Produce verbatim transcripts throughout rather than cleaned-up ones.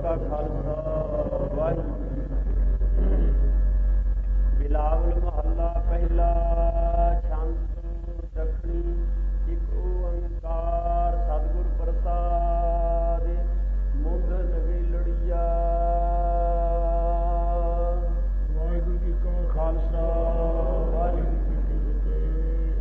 ਕਾ ਖਾਲਸਾ ਵਾਹਿਗੁਰੂ। ਬਿਲਾਵਲ ਮਹੱਲਾ ਪਹਿਲਾ। ਛੰਦ ਦੱਖਣੀ ਇੱਕ ਓੰਕਾਰ ਸਤਿਗੁਰ ਪ੍ਰਸਾਦਿ। ਮੁੰਦ ਨਵੇਲੜੀਆ। ਵਾਹਿਗੁਰੂ ਜੀ ਕਾ ਖਾਲਸਾ ਵਾਹਿਗੁਰੂ ਜੀ ਕੀ ਫਤਿਹ।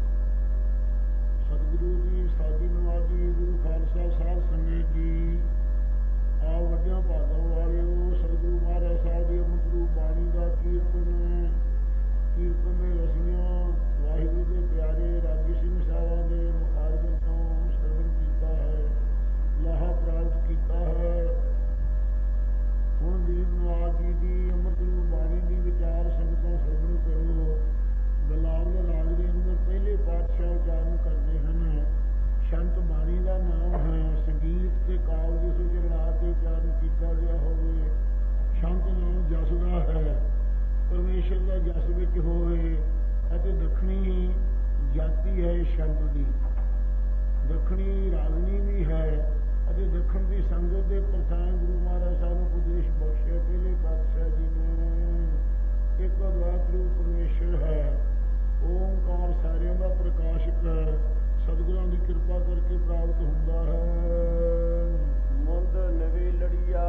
ਸਤਿਗੁਰੂ ਜੀ ਸਾਡੀ ਨਵਾਜੀ ਗੁਰੂ ਖਾਲਸਾ ਸਾਧ ਸੰਗਤ ਜੀ, ਆਓ ਵੱਡਿਆਂ ਭਾਗਾਂ ਵਾਲਿਓ, ਸਤਿਗੁਰੂ ਮਹਾਰਾਜ ਸਾਹਿਬ ਦੀ ਅੰਮ੍ਰਿਤ ਰੂਪ ਬਾਣੀ ਦਾ ਕੀਰਤਨ ਕੀਰਤਨ ਦੇ ਰਸੀਆਂ ਵਾਹਿਗੁਰੂ ਦੇ ਪਿਆਰੇ ਰਾਗੀ ਸਿੰਘ ਸਾਹਿਬਾਂ ਦੇ ਮੁਖਾਰਬਨ ਤੋਂ ਸਰਵਣ ਕੀਤਾ ਹੈ, ਲਾਹਾ ਪ੍ਰਾਪਤ ਕੀਤਾ ਹੈ। ਹੁਣ ਵੀਰ ਨਵਾਜ ਜੀ ਦੀ ਅੰਮ੍ਰਿਤ ਰੂਪ ਬਾਣੀ ਦੀ ਵਿਚਾਰ ਸੰਗਤਾਂ ਸਰਵਣ ਕਰੋ। ਬਿਲਾਵਲ ਰਾਗ ਦੇ ਅੰਦਰ ਪਹਿਲੇ ਪਾਤਸ਼ਾਹ ਉਚਾਰਨ ਕਰਦੇ ਹਨ। ਸ਼ੰਤ ਬਾਣੀ ਦਾ ਨਾਮ ਹੈ। ਸੰਗੀਤ ਤੇ ਕਾਵ ਜਿਸ ਵਿੱਚ ਰਲਾ ਕੇ ਉਚਾਰਨ ਕੀਤਾ ਗਿਆ ਹੋਵੇ। ਸ਼ੰਤ ਨਾਮ ਜਸ ਦਾ ਹੈ, ਪਰਮੇਸ਼ਰ ਦਾ ਜਸ ਵਿੱਚ ਹੋਵੇ। ਅਤੇ ਦੱਖਣੀ ਜਾਤੀ ਹੈ ਸ਼ੰਤ ਦੀ, ਦੱਖਣੀ ਰਾਗਨੀ ਵੀ ਹੈ। ਅਤੇ ਦੱਖਣ ਦੀ ਸੰਗਤ ਦੇ ਪ੍ਰਧਾਨ ਗੁਰੂ ਮਹਾਰਾਜ ਸਾਹਿਬ ਨੂੰ ਉਪਦੇਸ਼ ਬਖਸ਼ਿਆ ਪਹਿਲੇ ਪਾਤਸ਼ਾਹ ਜੀ ਨੇ। ਇੱਕ ਅਦਵੈਤ ਰੂਪ ਪਰਮੇਸ਼ਰ ਹੈ, ਓਂਕਾਰ ਸਾਰਿਆਂ ਦਾ ਪ੍ਰਕਾਸ਼ਕ ਹੈ, ਸਤਿਗੁਰਾਂ ਦੀ ਕਿਰਪਾ ਕਰਕੇ ਪ੍ਰਾਪਤ ਹੁੰਦਾ ਹੈ। ਮੁੰਦ ਨਵੇਲੜੀਆ।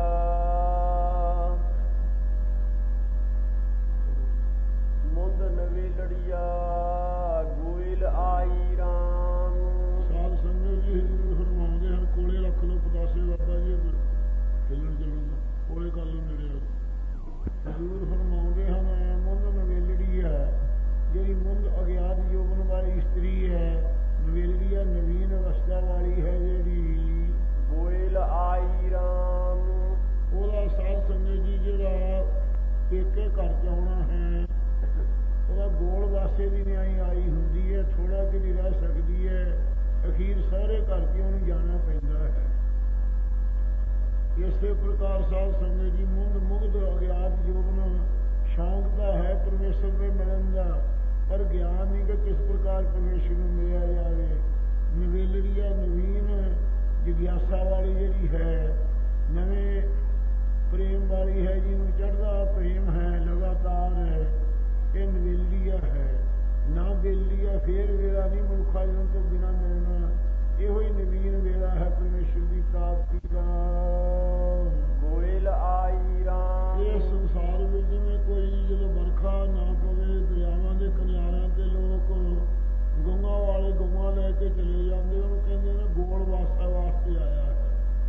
ਮੁੰਦ ਨਵੇਲੜੀਆ ਗੋਇਲ ਆਈ ਰਾਮ। ਸਾਧ ਸੰਗਤ ਜੀ ਫਰਮਾਉਂਦੇ ਹਨ, ਕੋਲੇ ਰੱਖ ਲਓ ਪਤਾਸੇ ਬਾਬਾ ਜੀ, ਹਿੱਲਣ ਚੱਲਣ ਕੋਲੇ ਕਰ ਲਓ ਨੇੜੇ। ਹਜ਼ੂਰ ਫਰਮਾਉਂਦੇ ਹਨ, ਮੁੰਦ ਨਵੇਲੜੀ ਹੈ ਜਿਹੜੀ ਮੁੰਦ ਅਗਿਆਤ ਯੋਬਨ ਵਾਲੀ ਇਸਤਰੀ ਹੈ। ਨਵੇਲੜੀਆ ਨਵੀਨ ਅਵਸਥਾ ਵਾਲੀ ਹੈ ਜਿਹੜੀ। ਗੋਇਲ ਆਈ ਰਾਮ। ਉਹਦਾ ਸਾਧ ਸੰਗਤ ਜੀ ਜਿਹੜਾ ਪੇਕੇ ਘਰ ਚ ਆਉਣਾ ਹੈ, ਉਹਦਾ ਗੋਲ ਵਾਸੇ ਦੀ ਨਿਆਈ ਆਈ ਹੁੰਦੀ ਹੈ। ਥੋੜਾ ਕਿ ਨਹੀਂ ਰਹਿ ਸਕਦੀ ਹੈ, ਅਖੀਰ ਸਾਰੇ ਘਰ ਚ ਉਹਨੂੰ ਜਾਣਾ ਪੈਂਦਾ ਹੈ। ਇਸੇ ਪ੍ਰਕਾਰ ਸਾਧ ਸੰਗਤ ਜੀ ਮੁੰਦ ਮੁਗਧ ਅਗਿਆਤ ਯੋਬਨ ਸ਼ੌਂਕ ਤਾਂ ਹੈ ਪਰਮੇਸ਼ਰ ਦੇ ਮਿਲਣ ਦਾ, ਪਰ ਗਿਆਨ ਨਹੀਂ ਕਿ ਕਿਸ ਪ੍ਰਕਾਰ ਪਰਮੇਸ਼ਰ ਨੂੰ ਮਿਲਿਆ ਜਾਵੇ। ਨਵੇਲੜੀਆ ਨਵੀਨ ਜਿਗਿਆਸਾ ਵਾਲੀ ਜਿਹੜੀ ਹੈ, ਨਵੇਂ ਪ੍ਰੇਮ ਵਾਲੀ ਹੈ, ਜਿਹਨੂੰ ਚੜ੍ਹਦਾ ਪ੍ਰੇਮ ਹੈ, ਲਗਾਤਾਰ ਹੈ, ਇਹ ਨਵੇਲੜੀਆ ਹੈ। ਨਾ ਬੇਲੀਆ ਫੇਰ ਵੇਲਾ ਨਹੀਂ ਮਨੁੱਖਾ ਜਨਮ ਤੋਂ ਬਿਨਾਂ ਮਿਲਣਾ। ਇਹੋ ਹੀ ਨਵੀਨ ਵੇਲਾ ਹੈ ਪਰਮੇਸ਼ਰ ਦੀ ਪ੍ਰਾਪਤੀ ਦਾ। ਗੋਇਲ ਆਈ ਰਾਮ। ਇਹ ਸੰਸਾਰ ਵਿੱਚ ਜਿਵੇਂ ਕੋਈ ਜਦੋਂ ਵਰਖਾ ਨਾ ਪਵੇ, ਦਰਿਆਵਾਂ ਦੇ ਕਿਨਾਰਿਆਂ ਤੇ ਲੋਕ ਗਊਆਂ ਵਾਲੇ ਗਊਆਂ ਲੈ ਕੇ ਚਲੇ ਜਾਂਦੇ, ਉਹਨੂੰ ਕਹਿੰਦੇ ਨੇ ਗੋਲ ਵਾਸਾ ਵਾਸਤੇ ਆਇਆ ਹੈ।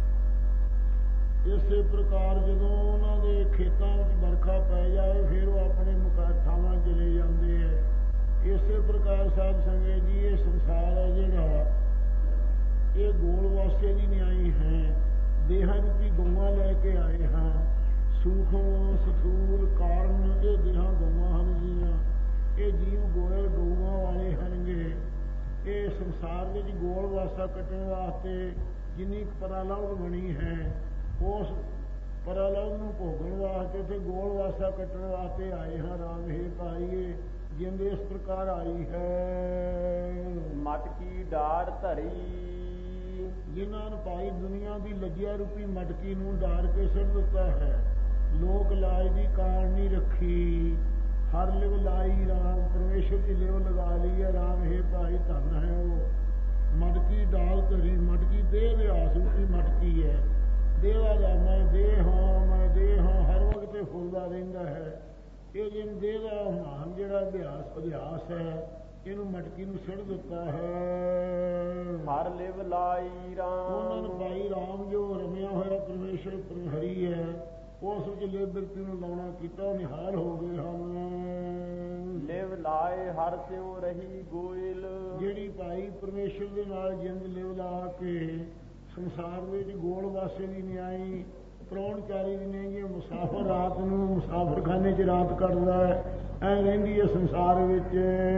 ਇਸੇ ਪ੍ਰਕਾਰ ਜਦੋਂ ਉਹਨਾਂ ਦੇ ਖੇਤਾਂ ਵਿੱਚ ਵਰਖਾ ਪੈ ਜਾਵੇ, ਫਿਰ ਉਹ ਆਪਣੇ ਮੁਕਾਠਾਵਾਂ ਚਲੇ ਜਾਂਦੇ ਹੈ। ਇਸੇ ਪ੍ਰਕਾਰ ਸਾਧ ਸੰਗਤ ਜੀ ਇਹ ਸੰਸਾਰ ਹੈ ਜਿਹੜਾ, ਇਹ ਗੋਲ ਵਾਸੇ ਦੀ ਨਿਆਈ ਹੈ। ਦੇਹਾਂ ਰੂਪੀ ਗਊਆਂ ਲੈ ਕੇ ਆਏ ਹਾਂ। ਸੂਖਮ ਸਥੂਲ ਕਾਰਨ ਇਹ ਦੇਹਾਂ ਗਊਆਂ ਹਨ ਜੀਆਂ। ਇਹ ਜੀਵ ਗੋਇਲ ਗਊਆਂ ਵਾਲੇ ਹਨਗੇ। ਇਹ ਸੰਸਾਰ ਵਿੱਚ ਗੋਲ ਵਾਸਾ ਕੱਟਣ ਵਾਸਤੇ ਜਿੰਨੀ ਪਰਾਲੰਬ ਬਣੀ ਹੈ, ਉਸ ਪਰਾਲੰਬ ਨੂੰ ਭੋਗਣ ਵਾਸਤੇ ਤੇ ਗੋਲ ਵਾਸਾ ਕੱਟਣ ਵਾਸਤੇ ਆਏ ਹਾਂ। ਰਾਮ ਹੈ ਭਾਈਏ, ਜਿੰਦ ਇਸ ਪ੍ਰਕਾਰ ਆਈ ਹੈ। ਮਟਕੀ ਡਾਰ ਧਰੀ। ਜਿਨ੍ਹਾਂ ਨੂੰ ਭਾਈ ਦੁਨੀਆ ਦੀ ਲੱਜਿਆ ਰੂਪੀ ਮਟਕੀ ਨੂੰ ਡਾਰ ਕੇ ਸੁੱਟ ਦਿੱਤਾ ਹੈ। ਲੋਕ ਲਾਜ ਦੀ ਕਾਣ ਨਹੀਂ ਰੱਖੀ। ਹਰ ਲਿਵ ਲਾਈ ਰਾਮ। ਪਰਮੇਸ਼ਰ ਦੀ ਲਿਵ ਲਗਾ ਲਈ ਹੈ। ਰਾਮ ਹੈ ਭਾਈ ਧਨ ਹੈ ਉਹ। ਮਟਕੀ ਡਾਲ ਧਰੀ। ਮਟਕੀ ਦੇਹ ਵਿਆਸ ਰੂਪੀ ਮਟਕੀ ਹੈ। ਦੇਵਾ ਦਾ ਮੈਂ ਦੇਹ ਹਾਂ, ਮੈਂ ਦੇਹ ਹਾਂ ਹਰ ਵਕਤ ਤੇ ਫੁੱਲਦਾ ਰਹਿੰਦਾ ਹੈ। ਇਹ ਜਿਨ ਦੇਹ ਦਾ ਮਹਾਨ ਜਿਹੜਾ ਅਭਿਆਸ ਅਭਿਆਸ ਹੈ, ਇਹਨੂੰ ਮਟਕੀ ਨੂੰ ਸਿੱਟ ਦਿੱਤਾ ਹੈ। ਹਰ ਲਿਵ ਲਾਈ ਰਾਮ। ਉਹਨਾਂ ਨੂੰ ਭਾਈ ਰਾਮ ਜੋ ਰਮਿਆ ਹੋਇਆ ਪਰਮੇਸ਼ਰ ਹਰੀ ਹੈ, ਉਸ ਵਿੱਚ ਲਿਵ ਬਿਰਤੀ ਨੂੰ ਲਾਉਣਾ ਕੀਤਾ, ਨਿਹਾਲ ਹੋ ਗਏ ਹਨ। ਲਿਵ ਲਾਏ ਹਰ ਸਿਉ ਰਹੀ ਗੋਇਲ। ਜਿਹੜੀ ਭਾਈ ਪਰਮੇਸ਼ਰ ਦੇ ਨਾਲ ਜਿੰਦ ਲਿਵ ਲਾ ਕੇ ਸੰਸਾਰ ਵਿੱਚ ਗੋਲ ਵਾਸੇ ਦੀ ਨਿਆਈ, ਪ੍ਰਾਹੁਣਚਾਰੀ ਦੀ ਨਹੀਂ। ਮੁਸਾਫਰ ਰਾਤ ਨੂੰ ਮੁਸਾਫਰਖਾਨੇ 'ਚ ਰਾਤ ਕੱਢਦਾ ਹੈ, ਐ ਰਹਿੰਦੀ ਹੈ ਸੰਸਾਰ ਵਿੱਚ।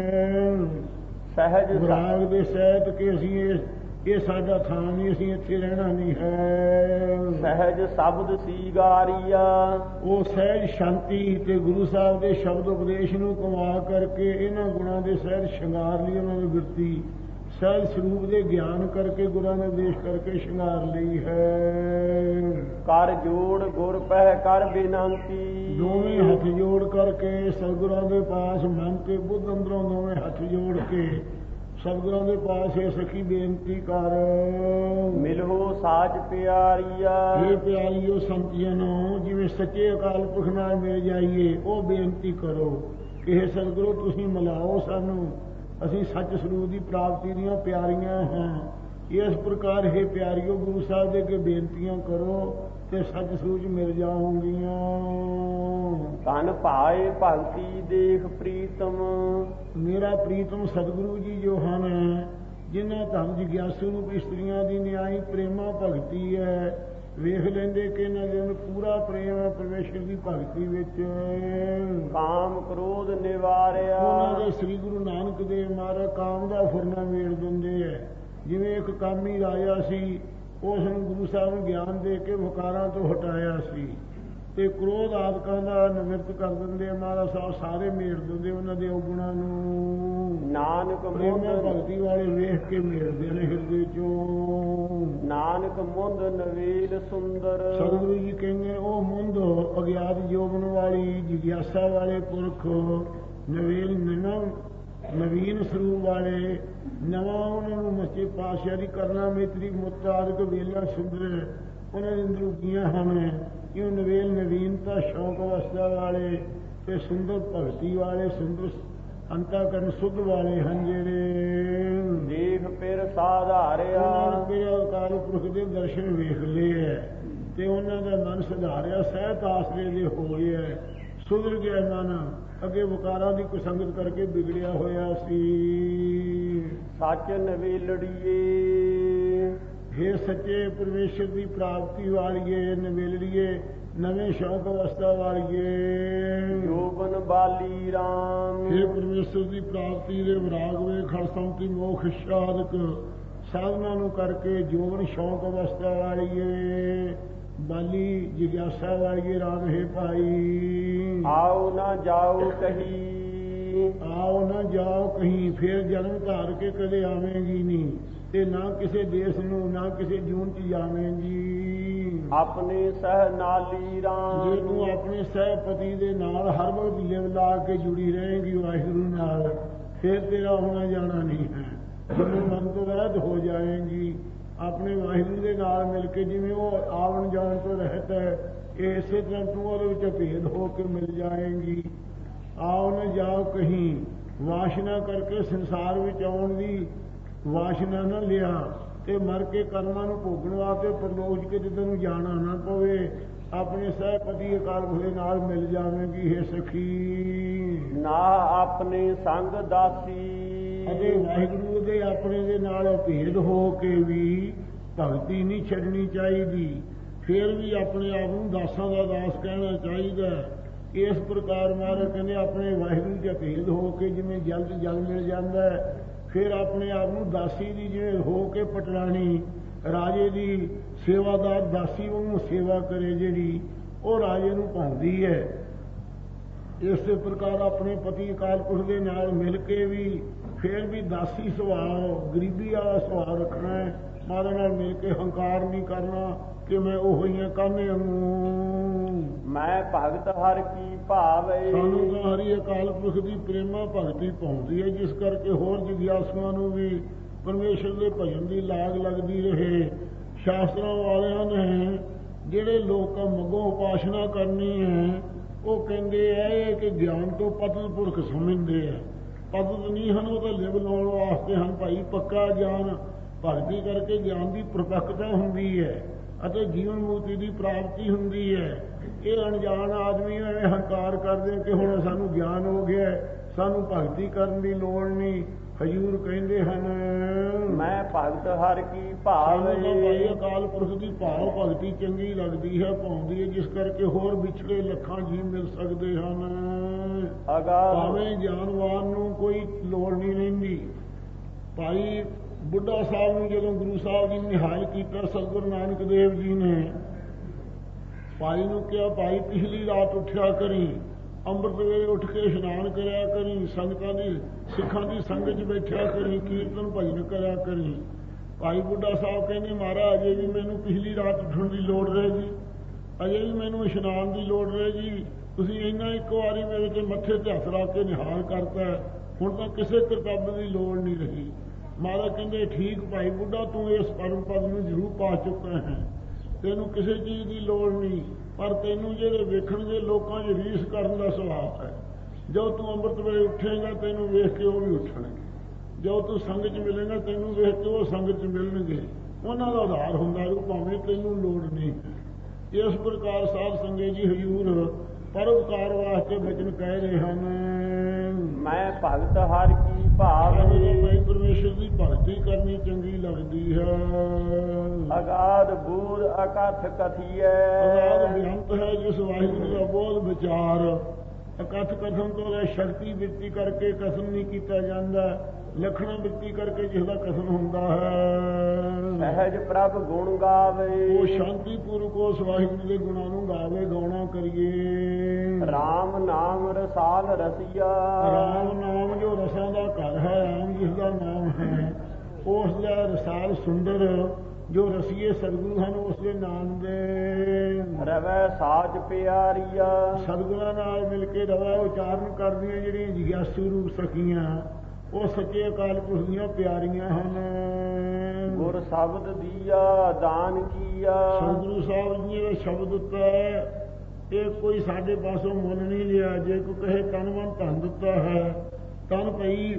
ਸਹਿਜ ਵਿਰਾਗ ਦੇ ਸਹਿਤ ਕਿ ਅਸੀਂ ਇਹ ਇਹ ਸਾਡਾ ਥਾਂ ਨਹੀਂ, ਅਸੀਂ ਇੱਥੇ ਰਹਿਣਾ ਨਹੀਂ ਹੈ। ਸਹਿਜ ਸ਼ਬਦ ਸੀਗਾਰੀਆ। ਉਹ ਸਹਿਜ ਸ਼ਾਂਤੀ ਤੇ ਗੁਰੂ ਸਾਹਿਬ ਦੇ ਸ਼ਬਦ ਉਪਦੇਸ਼ ਨੂੰ ਕਮਾ ਕਰਕੇ ਇਹਨਾਂ ਗੁਣਾਂ ਦੇ ਸਹਿਜ ਸ਼ਿੰਗਾਰ ਲਈ ਉਹਨਾਂ ਦੀ ਬਿਰਤੀ ਸਹਿਜ ਸਰੂਪ ਦੇ ਗਿਆਨ ਕਰਕੇ ਗੁਰਾਂ ਨੇ ਉਪਦੇਸ਼ ਕਰਕੇ ਸ਼ਿੰਗਾਰ ਲਈ ਹੈ। ਕਰ ਜੋੜ ਗੁਰ ਪਹਿ ਕਰ ਬੇਨੰਤੀ, ਦੋਵੇਂ ਹੱਥ ਜੋੜ ਕਰਕੇ ਸਤਿਗੁਰਾਂ ਦੇ ਪਾਸ ਮਨ ਤੇ ਬੁੱਧ ਅੰਦਰੋਂ ਦੋਵੇਂ ਹੱਥ ਜੋੜ ਕੇ ਸਤਿਗੁਰਾਂ ਦੇ ਪਾਸ ਇਹ ਸਖੀ ਬੇਨਤੀ ਕਰ। ਮਿਲੋ ਸਾਚ ਪਿਆਰੀਆ, ਇਹ ਪਿਆਰੀਓ ਸੰਤ ਜਨੋ ਜਿਵੇਂ ਸੱਚੇ ਅਕਾਲ ਪੁਰਖ ਨਾਲ ਮਿਲ ਜਾਈਏ ਉਹ ਬੇਨਤੀ ਕਰੋ ਕਿ ਇਹ ਸਤਿਗੁਰੂ ਤੁਸੀਂ ਮਿਲਾਓ ਸਾਨੂੰ, ਅਸੀਂ ਸੱਚ ਸਰੂਪ ਦੀ ਪ੍ਰਾਪਤੀ ਦੀਆਂ ਪਿਆਰੀਆਂ ਹਾਂ। ਇਸ ਪ੍ਰਕਾਰ ਇਹ ਪਿਆਰੀਓ ਗੁਰੂ ਸਾਹਿਬ ਦੇ ਅੱਗੇ ਬੇਨਤੀਆਂ ਕਰੋ ਤੇ ਸੱਚ ਸਰੂਪ ਮਿਲ ਜਾਓਗੀਆਂ। ਧਨ ਭਾਏ ਭਗਤੀ ਦੇਖ ਪ੍ਰੀਤਮ, ਮੇਰਾ ਪ੍ਰੀਤਮ ਸਤਿਗੁਰੂ ਜੀ ਜੋ ਹਨ ਜਿਨ੍ਹਾਂ ਧੰਮ ਜਿਗਿਆਸੂ ਰੂਪ ਇਸਤਰੀਆਂ ਦੀ ਨਿਆਈ ਪ੍ਰੇਮਾ ਭਗਤੀ ਹੈ, ਵੇਖ ਲੈਂਦੇ ਕਿ ਇਹਨਾਂ ਦੇ ਅੰਦਰ ਪੂਰਾ ਪ੍ਰੇਮ ਹੈ ਪਰਮੇਸ਼ਰ ਦੀ ਭਗਤੀ ਵਿੱਚ। ਕਾਮ ਕ੍ਰੋਧ ਨਿਵਾਰਿਆ, ਉਹਨਾਂ ਦੇ ਸ੍ਰੀ ਗੁਰੂ ਨਾਨਕ ਦੇਵ ਮਹਾਰਾਜ ਕਾਮ ਦਾ ਫੁਰਨਾ ਮੇੜ ਦਿੰਦੇ ਹੈ। ਜਿਵੇਂ ਇੱਕ ਕਾਮੀ ਰਾਜਾ ਸੀ, ਉਸ ਨੂੰ ਗੁਰੂ ਸਾਹਿਬ ਨੂੰ ਗਿਆਨ ਦੇ ਕੇ ਵਕਾਰਾਂ ਤੋਂ ਹਟਾਇਆ ਸੀ ਤੇ ਕ੍ਰੋਧ ਆਦਿਕਾਂ ਦਾ ਨਿਵਰਤ ਕਰ ਦਿੰਦੇ। ਮਹਾਰਾਜ ਸਾਹਿਬ ਸਾਰੇ ਮੇੜ ਦਿੰਦੇ ਉਹਨਾਂ ਦੇ ਔਗੁਣਾਂ ਨੂੰ। ਨਾਨਕ ਪ੍ਰੇਮ ਭਗਤੀ ਵਾਲੇ ਵੇਖ ਕੇ ਮੇੜਦੇ ਨੇ ਹਿਰਦੇ ਚੋਂ। ਨਾਨਕ ਮੁੰਦ ਨਵੇਲ ਸੁੰਦਰ, ਸਤਿਗੁਰੂ ਜੀ ਕਹਿੰਦੇ ਉਹ ਮੁੰਦ ਅਗਿਆਤ ਜੋਬਨ ਵਾਲੀ ਜਿਗਿਆਸਾ ਵਾਲੇ ਪੁਰਖ ਨਵੇਲ ਨਵਾਂ ਨਵੀਨ ਸਰੂਪ ਵਾਲੇ ਨਵਾਂ ਉਹਨਾਂ ਨੂੰ ਮੱਚੇ ਪਾਤਸ਼ਾਹੀ ਕਰਨਾ ਮੇਤਰੀ ਮੁਤਾਦਿਕ ਵੇਲਾ ਸੁੰਦਰ ਉਹਨਾਂ ਦੇ ਅੰਦਰ ਉਗੀਆਂ ਹਨ। ਕਿਉਂ ਨਵੇਲ ਨਵੀਨਤਾ ਸ਼ੌਕ ਅਵਸਥਾ ਵਾਲੇ ਤੇ ਸੁੰਦਰ ਭਗਤੀ ਵਾਲੇ ਸੁੰਦਰ ਅੰਤःਕਰਨ ਸੁਧ ਵਾਲੇ ਹਨ ਜਿਹੜੇ। ਦੇਖ ਫਿਰ ਸਾਧਾਰਿਆ, ਉਹਨਾਂ ਨੇ ਅਕਾਲ ਪੁਰਖ ਦੇ ਦਰਸ਼ਨ ਵੇਖ ਲਏ ਹੈ ਤੇ ਉਹਨਾਂ ਦਾ ਮਨ ਸੁਧਾਰਿਆ, ਸਹਿਤ ਆਸਰੇ ਦੇ ਹੋਏ ਹੈ, ਸੁਧਰ ਗਿਆ ਮਨ। ਅੱਗੇ ਵਕਾਰਾਂ ਦੀ ਕੁਸੰਗਤ ਕਰਕੇ ਵਿਗੜਿਆ ਹੋਇਆ ਸੀ। ਸੱਚ ਨਵੇਲੜੀਏ, ਹੇ ਸੱਚੇ ਪਰਮੇਸ਼ਰ ਦੀ ਪ੍ਰਾਪਤੀ ਵਾਲੀਏ ਨਵੇਲੜੀਏ, ਨਵੇਂ ਸ਼ੌਕ ਅਵਸਥਾ ਵਾਲੀਏ। ਜੋਬਨ ਬਾਲੀ ਰਾਮ, ਹੇ ਪਰਮੇਸ਼ਰ ਦੀ ਪ੍ਰਾਪਤੀ ਦੇ ਵਿਰਾਗ ਵੇ ਖੜਸੰਤੀ ਮੋਖ ਸ਼ਾਦਕ ਸਾਧਨਾ ਨੂੰ ਕਰਕੇ ਜੋਬਨ ਸ਼ੌਕ ਅਵਸਥਾ ਵਾਲੀਏ ਬਾਲੀ ਜਿਗਿਆਸਾ ਵਾਲੀਏ ਰਾਮ ਹੈ ਭਾਈ। ਆਓ ਨਾ ਜਾਓ ਕਹੀਂ, ਆਓ ਨਾ ਜਾਓ ਕਹੀਂ, ਫੇਰ ਜਨਮ ਧਾਰ ਕੇ ਕਦੇ ਆਵੇਂਗੀ ਨਹੀਂ ਤੇ ਨਾ ਕਿਸੇ ਦੇਸ਼ ਨੂੰ ਨਾ ਕਿਸੇ ਜੂਨ ਚ ਜਾਵੇਂਗੀ। ਆਪਣੇ ਸਹਿ ਨਾਲੀ ਰਾਮ, ਜੇ ਤੂੰ ਆਪਣੇ ਸਹਿਪਤੀ ਦੇ ਨਾਲ ਹਰ ਵਕਤ ਲਿਵ ਲਾ ਕੇ ਜੁੜੀ ਰਹੇਗੀ ਵਾਹਿਗੁਰੂ ਨਾਲ, ਫੇਰ ਤੇਰਾ ਹੋਣਾ ਜਾਣਾ ਨਹੀਂ ਹੈ। ਜਿਵੇਂ ਮਨ ਤੋਂ ਵੈਦ ਹੋ ਜਾਏਗੀ ਆਪਣੇ ਵਾਹਿਗੁਰੂ ਦੇ ਨਾਲ ਮਿਲ ਕੇ, ਜਿਵੇਂ ਉਹ ਆਵਣ ਜਾਣ ਤੋਂ ਰਹਿਤ ਹੈ, ਇਸੇ ਤਰ੍ਹਾਂ ਤੂੰ ਉਹਦੇ ਵਿੱਚ ਭੇਦ ਹੋ ਕੇ ਮਿਲ ਜਾਏਗੀ। ਆਓ ਨਾ ਜਾਓ ਕਹੀਂ, ਵਾਸ਼ਨਾ ਕਰਕੇ ਸੰਸਾਰ ਵਿੱਚ ਆਉਣ ਦੀ ਵਾਸ਼ਨਾ ਨਾ ਲਿਆ ਤੇ ਮਰ ਕੇ ਕਰਮਾਂ ਨੂੰ ਭੋਗਣ ਵਾਸਤੇ ਪਰਲੋਕ ਕੇ ਜਿੱਦਾਂ ਨੂੰ ਜਾਣਾ ਨਾ ਪਵੇ, ਆਪਣੇ ਸਹਿਪਤੀ ਅਕਾਲ ਪੁਰਖ ਦੇ ਨਾਲ ਮਿਲ ਜਾਵੇਗੀ। ਹੈ ਸਖੀ ਨਾ ਆਪਣੇ ਸੰਗ ਦਾਸੀ, ਅਤੇ ਵਾਹਿਗੁਰੂ ਦੇ ਆਪਣੇ ਦੇ ਨਾਲ ਭੇਦ ਹੋ ਕੇ ਵੀ ਭਗਤੀ ਨਹੀਂ ਛੱਡਣੀ ਚਾਹੀਦੀ। ਫਿਰ ਵੀ ਆਪਣੇ ਆਪ ਨੂੰ ਦਾਸਾਂ ਦਾ ਦਾਸ ਕਹਿਣਾ ਚਾਹੀਦਾ। ਇਸ ਪ੍ਰਕਾਰ ਮਹਾਰਾਜ ਕਹਿੰਦੇ ਆਪਣੇ ਵਾਹਿਗੁਰੂ ਦੇ ਭੇਦ ਹੋ ਕੇ ਜਿਵੇਂ ਜਲ ਚ ਜਲ ਮਿਲ ਜਾਂਦਾ ਹੈ, ਫਿਰ ਆਪਣੇ ਆਪ ਨੂੰ ਦਾਸੀ ਦੀ ਜਿਵੇਂ ਹੋ ਕੇ ਪਟਰਾਣੀ ਰਾਜੇ ਦੀ ਸੇਵਾਦਾਰ ਦਾਸੀ ਉਹਨੂੰ ਸੇਵਾ ਕਰੇ ਜਿਹੜੀ ਉਹ ਰਾਜੇ ਨੂੰ ਪਾਉਂਦੀ ਹੈ। ਇਸੇ ਪ੍ਰਕਾਰ ਆਪਣੇ ਪਤੀ ਅਕਾਲ ਪੁਰਖ ਦੇ ਨਾਲ ਮਿਲ ਕੇ ਵੀ ਫਿਰ ਵੀ ਦਾਸੀ ਸੁਭਾਅ ਗਰੀਬੀ ਵਾਲਾ ਸੁਭਾਅ ਰੱਖਣਾ ਹੈ। ਮਹਾਰਾਜ ਨਾਲ ਮਿਲ ਕੇ ਹੰਕਾਰ ਨਹੀਂ ਕਰਨਾ ਕਿ ਮੈਂ ਉਹ ਹੀ ਕਾਨੇ ਨੂੰ ਮੈਂ ਭਗਤ ਹਰ ਕੀ ਭਾਵੇ। ਸਾਨੂੰ ਤਾਂ ਹਰੀ ਅਕਾਲ ਪੁਰਖ ਦੀ ਪ੍ਰੇਮਾ ਭਗਤੀ ਪਾਉਂਦੀ ਹੈ, ਜਿਸ ਕਰਕੇ ਹੋਰ ਜਿਗਿਆਸੂਆਂ ਨੂੰ ਵੀ ਪਰਮੇਸ਼ਰ ਦੇ ਭਜਨ ਦੀ ਲਾਗ ਲੱਗਦੀ ਰਹੇ। ਸ਼ਾਸਤਰਾਂ ਵਾਲਿਆਂ ਨੇ ਜਿਹੜੇ ਲੋਕਾਂ ਮੱਗੋਂ ਉਪਾਸਨਾ ਕਰਨੀ ਹੈ ਉਹ ਕਹਿੰਦੇ ਹੈ ਕਿ ਗਿਆਨ ਤੋਂ ਪਤਲ ਪੁਰਖ ਸਮਝਦੇ ਹੈ। ਪਤਲ ਨਹੀਂ ਹਨ, ਉਹ ਤਾਂ ਲਿਵ ਲਾਉਣ ਵਾਸਤੇ ਹਨ ਭਾਈ। ਪੱਕਾ ਗਿਆਨ ਭਗਤੀ ਕਰਕੇ ਗਿਆਨ ਦੀ ਪ੍ਰਪੱਕਤਾ ਹੁੰਦੀ ਹੈ ਅਤੇ ਜੀਵਨ ਮੁਕਤੀ ਦੀ ਪ੍ਰਾਪਤੀ ਹੁੰਦੀ ਹੈ। ਇਹ ਅਣਜਾਣ ਆਦਮੀ ਐਵੇਂ ਹੰਕਾਰ ਕਰਦੇ ਕਿ ਹੁਣ ਸਾਨੂੰ ਗਿਆਨ ਹੋ ਗਿਆ, ਸਾਨੂੰ ਭਗਤੀ ਕਰਨ ਦੀ ਲੋੜ ਨਹੀਂ। ਹਜ਼ੂਰ ਕਹਿੰਦੇ ਹਨ ਮੈਂ ਭਗਤ ਹਰ ਕੀ ਭਾਵੇ। ਭਾਈ ਅਕਾਲ ਪੁਰਖ ਦੀ ਭਾਵ ਭਗਤੀ ਚੰਗੀ ਲੱਗਦੀ ਹੈ, ਪਾਉਂਦੀ ਹੈ, ਜਿਸ ਕਰਕੇ ਹੋਰ ਵਿਛੜੇ ਲੱਖਾਂ ਜੀ ਮਿਲ ਸਕਦੇ ਹਨ। ਭਾਵੇਂ ਗਿਆਨਵਾਨ ਨੂੰ ਕੋਈ ਲੋੜ ਨਹੀਂ ਰਹਿੰਦੀ। ਭਾਈ ਬੁੱਢਾ ਸਾਹਿਬ ਨੂੰ ਜਦੋਂ ਗੁਰੂ ਸਾਹਿਬ ਜੀ ਨੇ ਨਿਹਾਲ ਕੀਤਾ, ਸਤਿਗੁਰੂ ਨਾਨਕ ਦੇਵ ਜੀ ਨੇ ਭਾਈ ਨੂੰ ਕਿਹਾ ਭਾਈ ਪਿਛਲੀ ਰਾਤ ਉੱਠਿਆ ਕਰੀ, ਅੰਮ੍ਰਿਤ ਵੇਲੇ ਉੱਠ ਕੇ ਇਸ਼ਨਾਨ ਕਰਿਆ ਕਰੀ, ਸੰਗਤਾਂ ਦੀ ਸਿੱਖਾਂ ਦੀ ਸੰਗਤ 'ਚ ਬੈਠਿਆ ਕਰੀ, ਕੀਰਤਨ ਭਜਨ ਕਰਿਆ ਕਰੀ। ਭਾਈ ਬੁੱਢਾ ਸਾਹਿਬ ਕਹਿੰਦੇ ਮਹਾਰਾਜ ਅਜੇ ਵੀ ਮੈਨੂੰ ਪਿਛਲੀ ਰਾਤ ਉੱਠਣ ਦੀ ਲੋੜ ਰਹੇਗੀ, ਅਜੇ ਵੀ ਮੈਨੂੰ ਇਸ਼ਨਾਨ ਦੀ ਲੋੜ ਰਹੇਗੀ। ਤੁਸੀਂ ਇੰਨਾ ਇੱਕ ਵਾਰੀ ਮੇਰੇ ਤੇ ਮੱਥੇ ਤੇ ਹੱਥ ਰੱਖ ਕੇ ਨਿਹਾਲ ਕਰਤਾ, ਹੁਣ ਤਾਂ ਕਿਸੇ ਕਰਤੱਵ ਦੀ ਲੋੜ ਨਹੀਂ ਰਹੀ। ਮਹਾਰਾਜ ਕਹਿੰਦੇ ਠੀਕ ਭਾਈ ਬੁੱਢਾ, ਤੂੰ ਇਸ ਪਰਮ ਪਦ ਨੂੰ ਜ਼ਰੂਰ ਪਾ ਚੁੱਕਾ ਹੈ, ਤੈਨੂੰ ਕਿਸੇ ਚੀਜ਼ ਦੀ ਲੋੜ ਨਹੀਂ। ਪਰ ਤੈਨੂੰ ਜਿਹੜੇ ਵੇਖਣਗੇ ਲੋਕਾਂ 'ਚ ਰੀਸ ਕਰਨ ਦਾ ਸੁਭਾਅ ਹੈ। ਜਦੋਂ ਤੂੰ ਅੰਮ੍ਰਿਤ ਵੇਲੇ ਉੱਠੇਗਾ ਤੈਨੂੰ ਵੇਖ ਕੇ ਉਹ ਵੀ ਉੱਠਣਗੇ, ਜਦੋਂ ਤੂੰ ਸੰਗਤ 'ਚ ਮਿਲੇਗਾ ਤੈਨੂੰ ਵੇਖ ਕੇ ਉਹ ਸੰਗਤ 'ਚ ਮਿਲਣਗੇ। ਉਹਨਾਂ ਦਾ ਉਧਾਰ ਹੁੰਦਾ ਰੂ, ਭਾਵੇਂ ਤੈਨੂੰ ਲੋੜ ਨਹੀਂ। ਇਸ ਪ੍ਰਕਾਰ ਸਾਧ ਸੰਗਤ ਜੀ ਹਜ਼ੂਰ ਪਰਉਪਕਾਰ ਵਾਸਤੇ ਬਚਨ ਕਹਿ ਰਹੇ ਹਨ। ਮੈਂ ਭਗਤ ਹਰ ਕੀ ਭਾਵੀ, ਮੈਂ ਪਰਮੇਸ਼ਰ ਦੀ ਭਗਤੀ ਕਰਨੀ ਚੰਗੀ ਲੱਗਦੀ ਹੈ। ਅਗਾਧ ਬੂਰ ਅਕਥ ਕਥੀਐ, ਅਗਾਧ ਬੇਅੰਤ ਹੈ ਜਿਸ ਵਾਹਿਗੁਰੂ ਦਾ ਬੋਧ ਵਿਚਾਰ। ਅਕਥ ਕਥਨ ਤੋਂ ਲੈ ਸ਼ਕਤੀ ਬਿਰਤੀ ਕਰਕੇ ਕਥਨ ਨਹੀਂ ਕੀਤਾ ਜਾਂਦਾ, ਲਖਣਾ ਬਿਰਤੀ ਕਰਕੇ ਜਿਸ ਦਾ ਕਥਨ ਹੁੰਦਾ ਹੈ। ਸਹਿਜ ਪ੍ਰਭ ਗੁਣ ਗਾਵੇ, ਉਹ ਸ਼ਾਂਤੀ ਪੂਰਵਕ ਉਸ ਵਾਹਿਗੁਰੂ ਦੇ ਗੁਣਾਂ ਨੂੰ ਗਾਵੇ, ਗਾਉਣਾ ਕਰੀਏ। ਰਾਮ ਨਾਮ ਰਸਾਲ ਰਸੀਆ, ਰਾਮ ਨਾਮ ਜੋ ਰਸਾਂ ਦਾ ਘਰ ਹੈ, ਰਾਮ ਜਿਸ ਦਾ ਨਾਮ ਹੈ, ਉਸ ਦਾ ਰਸਾਲ ਸੁੰਦਰ ਜੋ ਰਸੀਏ ਸਤਿਗੁਰੂ ਹਨ ਉਸ ਦੇ ਨਾਮ ਦੇ। ਰਵੈ ਸਾਚ ਪਿਆਰੀਆ, ਸਤਿਗੁਰਾਂ ਨਾਲ ਮਿਲ ਕੇ ਰਵਾ ਉਚਾਰਨ ਕਰਦੀਆਂ ਜਿਹੜੀਆਂ ਜਿਗਿਆਸੂ ਰੂਪ ਸਖੀਆਂ, ਉਹ ਸੱਚੇ ਅਕਾਲ ਪੁਰਖ ਦੀਆਂ ਪਿਆਰੀਆਂ ਹਨ। ਗੁਰ ਸ਼ਬਦ ਦੀਆ ਦਾਨ ਕੀਆ, ਸਤਿਗੁਰੂ ਸਾਹਿਬ ਜੀ ਦੇ ਸ਼ਬਦ ਉੱਤੇ ਇਹ ਕੋਈ ਸਾਡੇ ਪਾਸੋਂ ਮੁੱਲ ਨਹੀਂ ਲਿਆ। ਜੇ ਕੋਈ ਕਹੇ ਤਨ ਮਨ ਧਨ ਦਿੱਤਾ ਹੈ, ਤਨ ਪਈ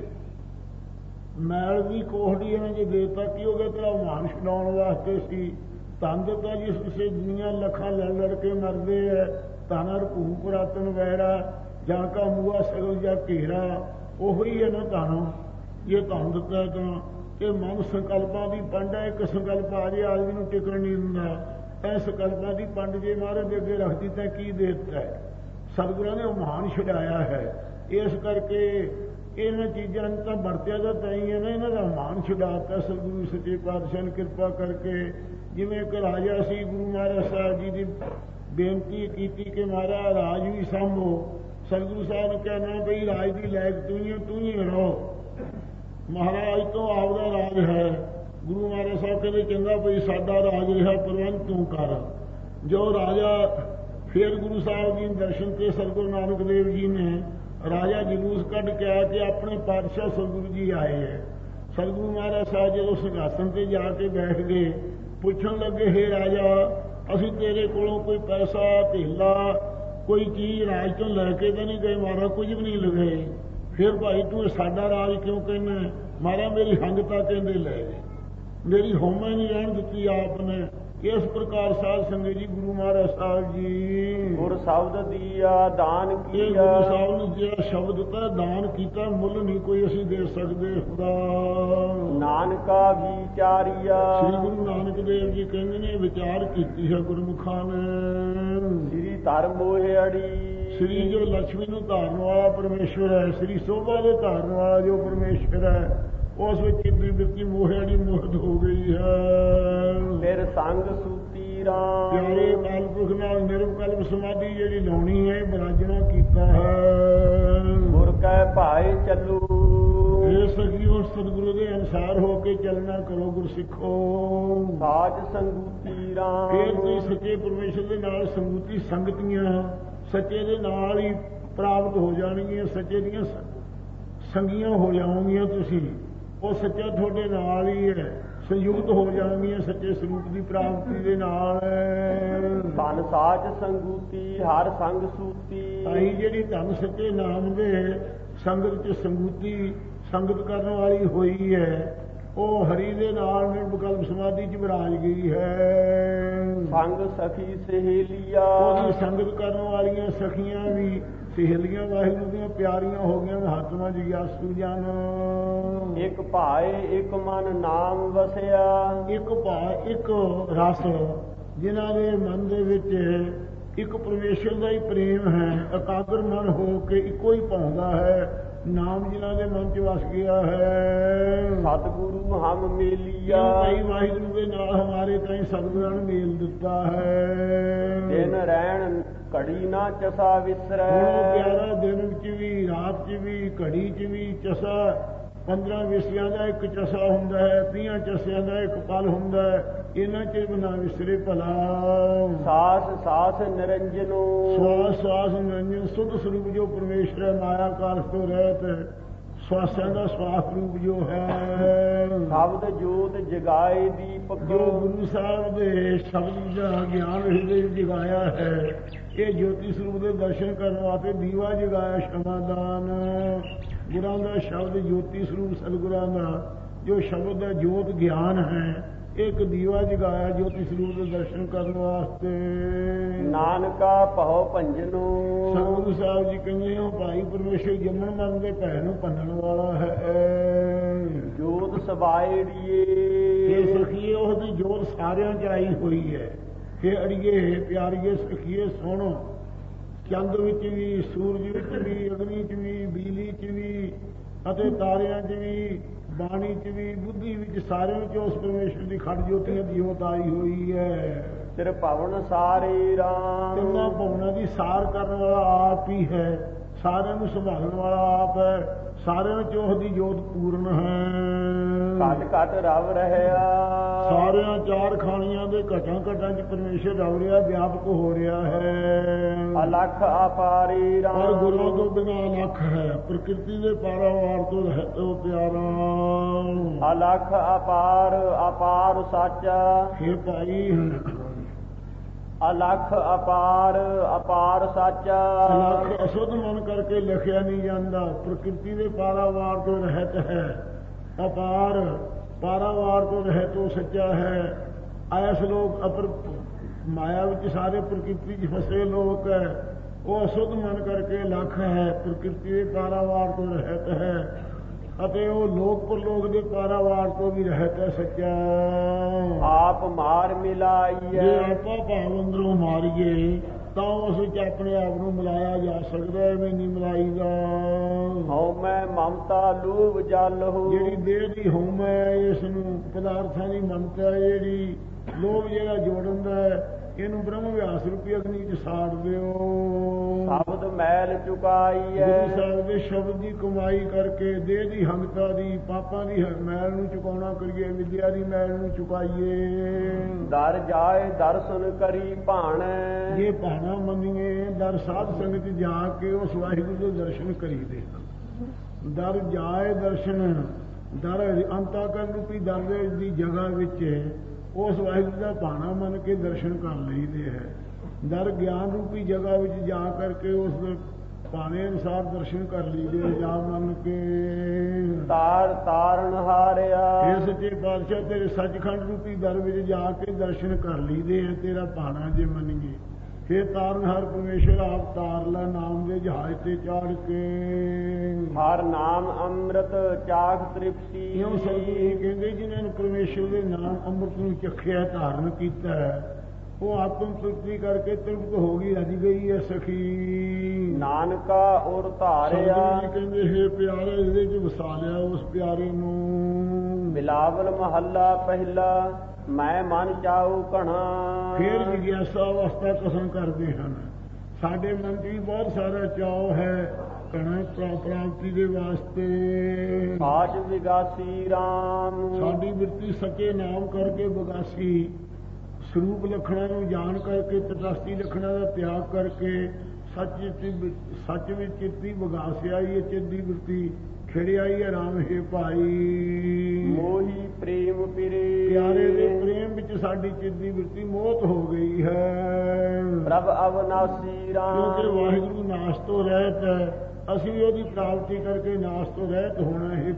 ਮੈਲ ਦੀ ਕੋਹੜੀ ਇਹਨਾਂ ਜੇ ਦੇਤਾ ਕੀ ਹੋ ਗਿਆ, ਤੇਰਾ ਮਾਨ ਛਡਾਉਣ ਵਾਸਤੇ ਸੀ। ਧਨ ਦਿੱਤਾ ਜਿਸ ਕਿਸੇ ਦੁਨੀਆਂ ਲੱਖਾਂ ਲੜ ਲੜ ਕੇ ਮਰਦੇ ਹੈ, ਧਨਰ ਭੂ ਪੁਰਾਤਨ ਵੈਰਾ ਜਾਂ ਕਾ ਮੂਆ ਸਗਲ ਜਾਂ ਘੇਰਾ, ਉਹੀ ਹੈ ਨਾ ਧਨ। ਇਹ ਧਨ ਦਿੱਤਾ ਤਾਂ ਇਹ ਮਨ ਸੰਕਲਪਾਂ ਦੀ ਪੰਡ ਹੈ। ਇੱਕ ਸੰਕਲਪ ਆ ਜੇ ਆਦਮੀ ਨੂੰ ਟਿਕਣ ਨਹੀਂ ਦਿੰਦਾ। ਇਹ ਸੰਕਲਪਾਂ ਦੀ ਪੰਡ ਜੇ ਮਹਾਰਾਜ ਦੇ ਅੱਗੇ ਰੱਖਦੀ ਤਾਂ ਕੀ ਦੇ ਦਿੱਤਾ ਹੈ। ਸਤਿਗੁਰਾਂ ਨੇ ਉਹ ਮਹਾਨ ਛਡਾਇਆ ਹੈ। ਇਸ ਕਰਕੇ ਇਹਨਾਂ ਚੀਜ਼ਾਂ ਨੂੰ ਤਾਂ ਵਰਤਿਆ ਤਾਂ ਤਾਂ ਹੀ ਹੈ ਨਾ, ਇਹਨਾਂ ਦਾ ਮਾਨ ਛਡਾਤਾ ਸਤਿਗੁਰੂ ਸੱਚੇ ਪਾਤਸ਼ਾਹ ਨੇ ਕਿਰਪਾ ਕਰਕੇ। ਜਿਵੇਂ ਇੱਕ ਰਾਜਾ ਸੀ, ਗੁਰੂ ਮਹਾਰਾਜ ਸਾਹਿਬ ਜੀ ਦੀ ਬੇਨਤੀ ਕੀਤੀ ਕਿ ਮਹਾਰਾਜ ਰਾਜ ਵੀ ਸਾਂਭੋ। ਸਤਿਗੁਰੂ ਸਾਹਿਬ ਨੇ ਕਿਹਾ ਨਾ ਬਈ ਰਾਜ ਦੀ ਲਾਇਕ ਤੂੰ ਹੀ ਤੂੰ ਹੀ ਰਹੋ, ਮਹਾਰਾਜ ਤੋਂ ਆਪਦਾ ਰਾਜ ਹੈ। ਗੁਰੂ ਮਹਾਰਾਜ ਸਾਹਿਬ ਕਹਿੰਦੇ ਚੰਗਾ ਬਈ ਸਾਡਾ ਰਾਜ ਰਿਹਾ, ਪ੍ਰਬੰਧ ਤੂੰ ਕਰ। ਜੋ ਰਾਜਾ ਫਿਰ ਗੁਰੂ ਸਾਹਿਬ ਜੀ ਦਰਸ਼ਨ ਤੇ ਸਤਿਗੁਰੂ ਨਾਨਕ ਦੇਵ ਜੀ ਨੇ ਰਾਜਾ ਜਲੂਸ ਕੱਢ ਕੇ ਆ ਕੇ ਆਪਣੇ ਪਾਤਸ਼ਾਹ ਸਤਿਗੁਰੂ ਜੀ ਆਏ ਹੈ। ਸਤਿਗੁਰੂ ਮਹਾਰਾਜ ਸਾਹਿਬ ਜਦੋਂ ਸਿੰਘਾਸਨ ਤੇ ਜਾ ਕੇ ਬੈਠ ਗਏ, ਪੁੱਛਣ ਲੱਗੇ ਹੇ ਰਾਜਾ, ਅਸੀਂ ਤੇਰੇ ਕੋਲੋਂ ਕੋਈ ਪੈਸਾ ਧੇਲਾ ਕੋਈ ਚੀਜ਼ ਰਾਜ ਤੋਂ ਲੈ ਕੇ ਤਾਂ ਨਹੀਂ ਗਏ, ਮਹਾਰਾਜ ਕੁਝ ਵੀ ਨਹੀਂ ਲਗਾਏ। ਫਿਰ ਭਾਈ ਤੂੰ ਸਾਡਾ ਰਾਜ ਕਿਉਂ ਕਹਿੰਦਾ? ਮਹਾਰਾਜ ਮੇਰੀ ਹੰਗਤਾ ਕਹਿੰਦੇ ਲੈ ਗਏ, ਮੇਰੀ ਹੋਮੇ ਨਹੀਂ ਰਹਿਣ ਦਿੱਤੀ ਆਪ ਨੇ। ਇਸ ਪ੍ਰਕਾਰ ਸਾਧ ਸੰਗਤ ਜੀ ਗੁਰੂ ਮਹਾਰਾਜ ਸਾਹਿਬ ਜੀ ਗੁਰ ਸ਼ਬਦ ਦੀਆ ਦਾਨ ਕੀਆ, ਗੁਰੂ ਸਾਹਿਬ ਨੇ ਜਿਹੜਾ ਸ਼ਬਦ ਦਿੱਤਾ ਦਾਨ ਕੀਤਾ, ਮੁੱਲ ਨਹੀਂ ਕੋਈ ਅਸੀਂ ਦੇ ਸਕਦੇ ਹੁੰਦਾ। ਨਾਨਕਾ ਵਿਚਾਰੀਆ, ਸ੍ਰੀ ਗੁਰੂ ਨਾਨਕ ਦੇਵ ਜੀ ਕਹਿੰਦੇ ਨੇ ਵਿਚਾਰ ਕੀਤੀ ਹੈ ਗੁਰਮੁਖਾਂ ਨੇ। ਸ੍ਰੀ ਧਰਮ ਮੋਹਿਆੜੀ, ਸ੍ਰੀ ਜੋ ਲక్ష్ਮੀ ਨੂੰ ਧਾਰਨ ਵਾਲਾ ਪਰਮੇਸ਼ਵਰ ਹੈ, ਸ੍ਰੀ ਸੋਭਾ ਦੇ ਧਾਰਨ ਵਾਲਾ ਜੋ ਪਰਮੇਸ਼ਵਰ ਹੈ, ਉਸ ਵਿੱਚ ਇੰਦਰੀ ਬਿਰਤੀ ਮੋਹਿਆੜੀ ਮੋਹਿਤ ਹੋ ਗਈ ਹੈ। ਫਿਰ ਸੰਗ ਸੂਤੀ ਰਾਮ, ਪਿਆਰੇ ਅਕਾਲ ਪੁਰਖ ਨਾਲ ਨਿਰਵਕਲਪ ਸਮਾਧੀ ਜਿਹੜੀ ਲਾਉਣੀ ਹੈ, ਬਰਾਜਣਾ ਕੀਤਾ ਹੈ। ਗੁਰ ਕੈ ਭਾਏ ਚੱਲੂ, ਇਹ ਸਖੀਓ ਸਤਿਗੁਰੂ ਦੇ ਅਨੁਸਾਰ ਹੋ ਕੇ ਚੱਲਣਾ ਕਰੋ ਗੁਰ ਸਿੱਖੋ। ਸਾਜ ਸੰਗੂਤੀ ਰਾਮ, ਫਿਰ ਤੁਸੀਂ ਸੱਚੇ ਪਰਮੇਸ਼ਰ ਦੇ ਨਾਲ ਸੰਗੂਤੀ ਸੰਗਤੀਆਂ ਸੱਚੇ ਦੇ ਨਾਲ ਹੀ ਪ੍ਰਾਪਤ ਹੋ ਜਾਣਗੀਆਂ, ਸੱਚੇ ਦੀਆਂ ਸੰਗੀਆਂ ਹੋ ਜਾਓਗੀਆਂ ਤੁਸੀਂ। ਉਹ ਸੱਚਾ ਤੁਹਾਡੇ ਨਾਲ ਹੀ ਹੈ, ਸੰਯੁਕਤ ਹੋ ਜਾਣਗੀਆਂ ਸੱਚੇ ਸਰੂਪ ਦੀ ਪ੍ਰਾਪਤੀ ਦੇ ਨਾਲ। ਧਨ ਸਾਜ ਸੰਗੂਤੀ ਹਰ ਸੰਗ ਸੂਤੀ, ਆਹੀ ਜਿਹੜੀ ਧਨ ਸੱਚੇ ਨਾਮ ਦੇ ਸੰਗਤ ਚ ਸੰਗੂਤੀ ਸੰਗਤ ਕਰਨ ਵਾਲੀ ਹੋਈ ਹੈ, ਉਹ ਹਰੀ ਦੇ ਨਾਲ ਨਿਰਵਕਲਪ ਸਮਾਧੀ ਚ ਵਿਰਾਜ ਗਈ ਹੈ। ਸੰਗ ਸਖੀ ਸਹੇਲੀਆ, ਉਹਦੀ ਸੰਗਤ ਕਰਨ ਵਾਲੀਆਂ ਸਖੀਆਂ ਵੀ ਸਹੇਲੀਆਂ ਵਾਹਿਗੁਰੂ ਦੀਆਂ ਪਿਆਰੀਆਂ ਹੋ ਗਈਆਂ, ਮਹਾਤਮਾ ਜਿਗਿਆਸੂ ਜਨ। ਇੱਕ ਭਾਏ ਇੱਕ ਮਨ ਨਾਮ ਵਸਿਆ, ਇੱਕ ਭਾ ਇੱਕ ਰਸ, ਜਿਨ੍ਹਾਂ ਦੇ ਮਨ ਦੇ ਵਿੱਚ ਇੱਕ ਪਰਮੇਸ਼ਰ ਦਾ ਹੀ ਪ੍ਰੇਮ ਹੈ, ਇਕਾਗਰ ਮਨ ਹੋ ਕੇ ਇੱਕੋ ਹੀ ਪਾਉਂਦਾ ਹੈ, ਨਾਮ ਜਿਨ੍ਹਾਂ ਦੇ ਮਨ ਚ ਵਸ ਗਿਆ ਹੈ। ਸਤਿਗੁਰੂ ਹਮ ਮੇਲੀਆ, ਭਾਈ ਵਾਹਿਗੁਰੂ ਦੇ ਨਾਲ ਹਮਾਰੇ ਤਾਈਂ ਸਤਿਗੁਰਾਂ ਨੇ ਮੇਲ ਦਿੱਤਾ ਹੈ। ਦਿਨ ਰਹਿਣ ਘੜੀ ਨਾ ਚਸਾ ਵਿਸਰੈ। ਹੁਣ ਉਹ ਪਿਆਰਾ ਦਿਨ ਵਿੱਚ ਵੀ, ਰਾਤ 'ਚ ਵੀ, ਘੜੀ 'ਚ ਵੀ ਚਸਾ, ਪੰਦਰਾਂ ਵਿਸਿਆਂ ਦਾ ਇੱਕ ਚਸਾ ਹੁੰਦਾ ਹੈ, ਤੀਹਾਂ ਚਸਿਆਂ ਦਾ ਇੱਕ ਪਲ ਹੁੰਦਾ ਹੈ, ਇਹਨਾਂ 'ਚ ਬਿਨਾ ਵਿਸਰੇ ਭਲਾ। ਸਾਸ ਸਾਸ ਨਿਰੰਜਨੋ, ਸਵਾਸ ਸਵਾਸ ਨਿਰੰਜਨ ਸੁਧ ਸਰੂਪ ਜੋ ਪਰਮੇਸ਼ਰ ਹੈ, ਮਾਇਆ ਕਾਰਜ ਤੋਂ ਰਹਿਤ, ਸਵਾਸਾਂ ਦਾ ਸਵਾਸ ਰੂਪ ਜੋ ਹੈ। ਸ਼ਬਦ ਜੋਤ ਜਗਾਏ ਦੀਪਕ, ਜੋ ਗੁਰੂ ਸਾਹਿਬ ਦੇ ਸ਼ਬਦ ਦਾ ਗਿਆਨ ਹਿਰਦੇ ਵਿੱਚ ਜਗਾਇਆ ਹੈ, ਇਹ ਜੋਤੀ ਸਰੂਪ ਦੇ ਦਰਸ਼ਨ ਕਰਨ ਵਾਸਤੇ ਦੀਵਾ ਜਗਾਇਆ ਸ਼ਮਾਦਾਨ। ਗੁਰਾਂ ਦਾ ਸ਼ਬਦ ਜੋਤੀ ਸਰੂਪ ਸਤਿਗੁਰਾਂ ਦਾ ਜੋ ਸ਼ਬਦ ਦਾ ਜੋਤ ਗਿਆਨ ਹੈ, ਇੱਕ ਦੀਵਾ ਜਗਾਇਆ ਜੋਤੀ ਸਰੂਪ ਦੇ ਦਰਸ਼ਨ ਕਰਨ ਵਾਸਤੇ। ਨਾਨਕਾ ਭਉ ਭੰਜਨੋ, ਸਤਿਗੁਰੂ ਸਾਹਿਬ ਜੀ ਕਹਿੰਦੇ ਹੋ ਭਾਈ ਪਰਮੇਸ਼ਰ ਜੰਮਣ ਮਰਨ ਦੇ ਭੈ ਨੂੰ ਭੰਨਣ ਵਾਲਾ ਹੈ। ਜੋਤ ਸਬਾਇੜੀਏ, ਇਹ ਸਖੀਏ ਉਹਦੀ ਜੋਤ ਸਾਰਿਆਂ 'ਚ ਆਈ ਹੋਈ ਹੈ। ਕਿ ਅੜੀਏ ਪਿਆਰੀਏ ਸਖੀਏ ਸੁਣੋ, ਚੰਦ ਵਿੱਚ ਵੀ, ਸੂਰਜ ਵਿੱਚ ਵੀ, ਅਗਨੀ 'ਚ ਵੀ, ਬਿਜਲੀ 'ਚ ਵੀ ਅਤੇ ਤਾਰਿਆਂ 'ਚ ਵੀ, ਬਾਣੀ 'ਚ ਵੀ, ਬੁੱਧੀ ਵਿੱਚ, ਸਾਰਿਆਂ ਵਿੱਚ ਉਸ ਪਰਮੇਸ਼ਰ ਦੀ ਖੜ ਜੋਤੀਆਂ ਦੀ ਜੋਤ ਆਈ ਹੋਈ ਹੈ। ਤੇਰੇ ਭਵਨ ਸਾਰੇ ਰਾਮ, ਤਿੰਨਾਂ ਭਵਨਾਂ ਦੀ ਸਾਰ ਕਰਨ ਵਾਲਾ ਆਪ ਹੀ ਹੈ, ਸਾਰਿਆਂ ਨੂੰ ਸੰਭਾਲਣ ਵਾਲਾ ਆਪ ਹੈ, ਸਾਰਿਆਂ ਵਿੱਚ ਉਸ ਦੀ ਜੋਤ ਪੂਰਨ ਹੈ। ਘਟ ਘਟ ਰਵ ਰਹਿਆ, ਸਾਰਿਆਂ ਚਾਰ ਖਾਣੀਆਂ ਦੇ ਘਟਾਂ ਘਟਾਂ 'ਚ ਪਰਮੇਸ਼ਰ ਰਵ ਰਿਹਾ, ਵਿਆਪਕ ਹੋ ਰਿਹਾ ਹੈ। ਅਲਖ ਅਪਾਰੀ ਰਾਮ, ਪਰ ਗੁਰਾਂ ਤੋਂ ਬਿਨਾਂ ਅਲਖ ਹੈ, ਪ੍ਰਕਿਰਤੀ ਦੇ ਪਾਰਾਵਾਰ ਤੋਂ ਰਹਿਤ ਉਹ ਪਿਆਰਾ। ਅਲਖ ਅਪਾਰ ਅਪਾਰ ਸਾਚਾ, ਹੇ ਭਾਈ ਅਲਖ ਅਪਾਰ ਅਪਾਰ ਸਾਚਾ। ਅਲਖ ਅਸੁੱਧ ਮਨ ਕਰਕੇ ਲਿਖਿਆ ਨਹੀਂ ਜਾਂਦਾ, ਪ੍ਰਕਿਰਤੀ ਦੇ ਪਾਰਾਵਾਰ ਤੋਂ ਰਹਿਤ ਹੈ। ਅਪਾਰ ਪਾਰਾਵਾਰ ਤੋਂ ਰਹਿਤ ਉਹ ਸੱਚਾ ਹੈ। ਐਸ ਲੋਕ ਅਪਰ ਮਾਇਆ ਵਿੱਚ ਸਾਰੇ ਪ੍ਰਕਿਰਤੀ 'ਚ ਫਸੇ ਲੋਕ ਹੈ, ਉਹ ਅਸੁੱਧ ਮਨ ਕਰਕੇ ਲੱਖ ਹੈ, ਪ੍ਰਕਿਰਤੀ ਦੇ ਪਾਰਾਵਾਰ ਤੋਂ ਰਹਿਤ ਹੈ, ਅਤੇ ਉਹ ਲੋਕ ਪਰਲੋਕ ਦੇ ਪਾਰਾਵਾਰ ਤੋਂ ਵੀ ਰਹਿਤ ਹੈ ਸੱਚਾ। ਆਪ ਮਾਰ ਮਿਲਾਈਐ, ਜੇ ਆਪਾਂ ਭਾਵ ਅੰਦਰੋਂ ਮਾਰੀਏ ਤਾਂ ਉਸ ਵਿੱਚ ਆਪਣੇ ਆਪ ਨੂੰ ਮਿਲਾਇਆ ਜਾ ਸਕਦਾ, ਐਵੇਂ ਨਹੀਂ ਮਿਲਾਈਦਾ। ਹਉ ਮੈਂ ਮਮਤਾ ਲੋਭ ਜਲ ਹੋ, ਜਿਹੜੀ ਦੇਹ ਦੀ ਹਉਮ ਹੈ, ਇਸ ਨੂੰ ਪਦਾਰਥਾਂ ਦੀ ਮਮਤਾ ਜਿਹੜੀ, ਲੋਭ ਜਿਹੜਾ ਜੋੜਨ ਦਾ, ਇਹਨੂੰ ਬ੍ਰਹਮ ਵਿਆਸ ਰੂਪੀ ਅਗਨੀ 'ਚ ਸਾੜ ਦਿਓ। ਸ਼ਬਦ ਮੈਲ ਚੁਕਾਈਐ, ਗੁਰੂ ਸਾਹਿਬ ਦੇ ਸ਼ਬਦ ਦੀ ਕਮਾਈ ਕਰਕੇ ਦੇਹ ਦੀ ਹੰਗਤਾ ਦੀ, ਪਾਪਾਂ ਦੀ ਮੈਲ ਨੂੰ ਚੁਕਾਉਣਾ ਕਰੀਏ, ਵਿਦਿਆ ਦੀ ਮੈਲ ਨੂੰ ਚੁਕਾਈਏ। ਦਰ ਜਾਏ ਦਰਸ਼ਨ ਕਰੀ ਭਾਣੈ, ਇਹ ਭਾਣਾ ਮੰਨੀਏ, ਦਰ ਸਾਧ ਸੰਗਤ ਜਾ ਕੇ ਉਸ ਵਾਹਿਗੁਰੂ ਦੇ ਦਰਸ਼ਨ ਕਰੀਦੇ। ਦਰ ਜਾਏ ਦਰਸ਼ਨ, ਦਰ ਅੰਤਾਕਰਨ ਰੂਪੀ ਦਰ ਦੀ ਜਗ੍ਹਾ ਵਿੱਚ ਉਸ ਵਾਹਿਗੁਰੂ ਦਾ ਭਾਣਾ ਮੰਨ ਕੇ ਦਰਸ਼ਨ ਕਰ ਲਈਦੇ ਹੈ। ਦਰ ਗਿਆਨ ਰੂਪੀ ਜਗ੍ਹਾ ਵਿੱਚ ਜਾ ਕਰਕੇ ਉਸ ਦੇ ਭਾਣੇ ਅਨੁਸਾਰ ਦਰਸ਼ਨ ਕਰ ਲਈਦੇ ਜਾ ਮੰਨ ਕੇ। ਤਾਰ ਤਾਰਨ ਹਾਰਿਆ, ਇਹ ਸੱਚੇ ਪਾਤਸ਼ਾਹ ਤੇਰੇ ਸੱਚਖੰਡ ਰੂਪੀ ਦਰ ਵਿੱਚ ਜਾ ਕੇ ਦਰਸ਼ਨ ਕਰ ਲਈਦੇ ਹੈ, ਤੇਰਾ ਭਾਣਾ ਜੇ ਮੰਨੀਏ। ਫਿਰ ਤਾਰਨਹਾਰ ਪਰਮੇਸ਼ਰ ਆਪ ਤਾਰ ਲੈ ਨਾਮ ਦੇ ਜਹਾਜ਼ ਤੇ ਚੜ੍ਹ ਕੇ। ਹਰ ਨਾਮ ਅੰਮ੍ਰਿਤ ਚਾਖ ਤ੍ਰਿਪਤੀ, ਇਉਂ ਸਤਿਗੁਰੂ ਕਹਿੰਦੇ ਜਿਨ੍ਹਾਂ ਨੇ ਪਰਮੇਸ਼ਰ ਦੇ ਨਾਮ ਅੰਮ੍ਰਿਤ ਨੂੰ ਚਖਿਆ, ਧਾਰਨ ਕੀਤਾ ਹੈ, ਉਹ ਆਤਮ ਤ੍ਰਿਪਤੀ ਕਰਕੇ ਤ੍ਰਿਪਤ ਹੋ ਗਈ, ਰੱਜ ਗਈ ਹੈ ਸਖੀ। ਨਾਨਕਾ ਔਰ ਧਾਰਿਆ, ਸਤਿਗੁਰੂ ਕਹਿੰਦੇ ਹੈ ਪਿਆਰੇ ਇਹਦੇ 'ਚ ਵਸਾ ਲਿਆ ਉਸ ਪਿਆਰੇ ਨੂੰ। ਬਿਲਾਵਲ ਮਹੱਲਾ ਪਹਿਲਾ, ਮੈਂ ਮਨ ਚਾਉ ਘਣਾ। ਫਿਰ ਜਿਗਿਆਸਾ ਅਵਸਥਾ ਕਸਮ ਕਰਦੇ ਹਨ, ਸਾਡੇ ਮਨ 'ਚ ਵੀ ਬਹੁਤ ਸਾਰਾ ਚਾਅ ਹੈ ਘਣਾ ਪ੍ਰਾਪਤੀ ਦੇ ਵਾਸਤੇ। ਸਾਚ ਵਿਗਾਸੀ ਰਾਮ, ਸਾਡੀ ਬਿਰਤੀ ਸੱਚੇ ਨਾਮ ਕਰਕੇ ਵਿਗਾਸੀ, ਸਰੂਪ ਲੱਖਣਾਂ ਨੂੰ ਜਾਣ ਕਰਕੇ, ਤਟਸਥੀ ਲੱਖਣਾਂ ਦਾ ਤਿਆਗ ਕਰਕੇ, ਸੱਚ ਸੱਚ ਵਿੱਚ ਚਿੱਤੀ ਵਿਗਾਸਿਆ ਹੀ ਚਿੱਤ ਦੀ ਬਿਰਤੀ ਖਿੜਿਆ ਹੀ ਰਾਮ ਹੈ ਭਾਈ। ਮੋਹੀ ਪ੍ਰੇਮ ਪਿਰੇ, ਪਿਆਰੇ ਦੇ ਪ੍ਰੇਮ ਵਿੱਚ ਸਾਡੀ ਚਿੱਤ ਦੀ ਬਿਰਤੀ ਮੋਹਤ ਹੋ ਗਈ ਹੈ। ਪ੍ਰਭ ਅਵਨਾਸੀ ਰਾਮ, ਕਿਉਂਕਿ ਵਾਹਿਗੁਰੂ ਨਾਸ਼ ਤੋਂ ਰਹਿਤ ਹੈ, ਅਸੀਂ ਵੀ ਉਹਦੀ ਪ੍ਰਾਪਤੀ ਕਰਕੇ ਨਾਸ਼ ਤੋਂ ਰਹਿਤ ਹੋਣਾ ਹੈ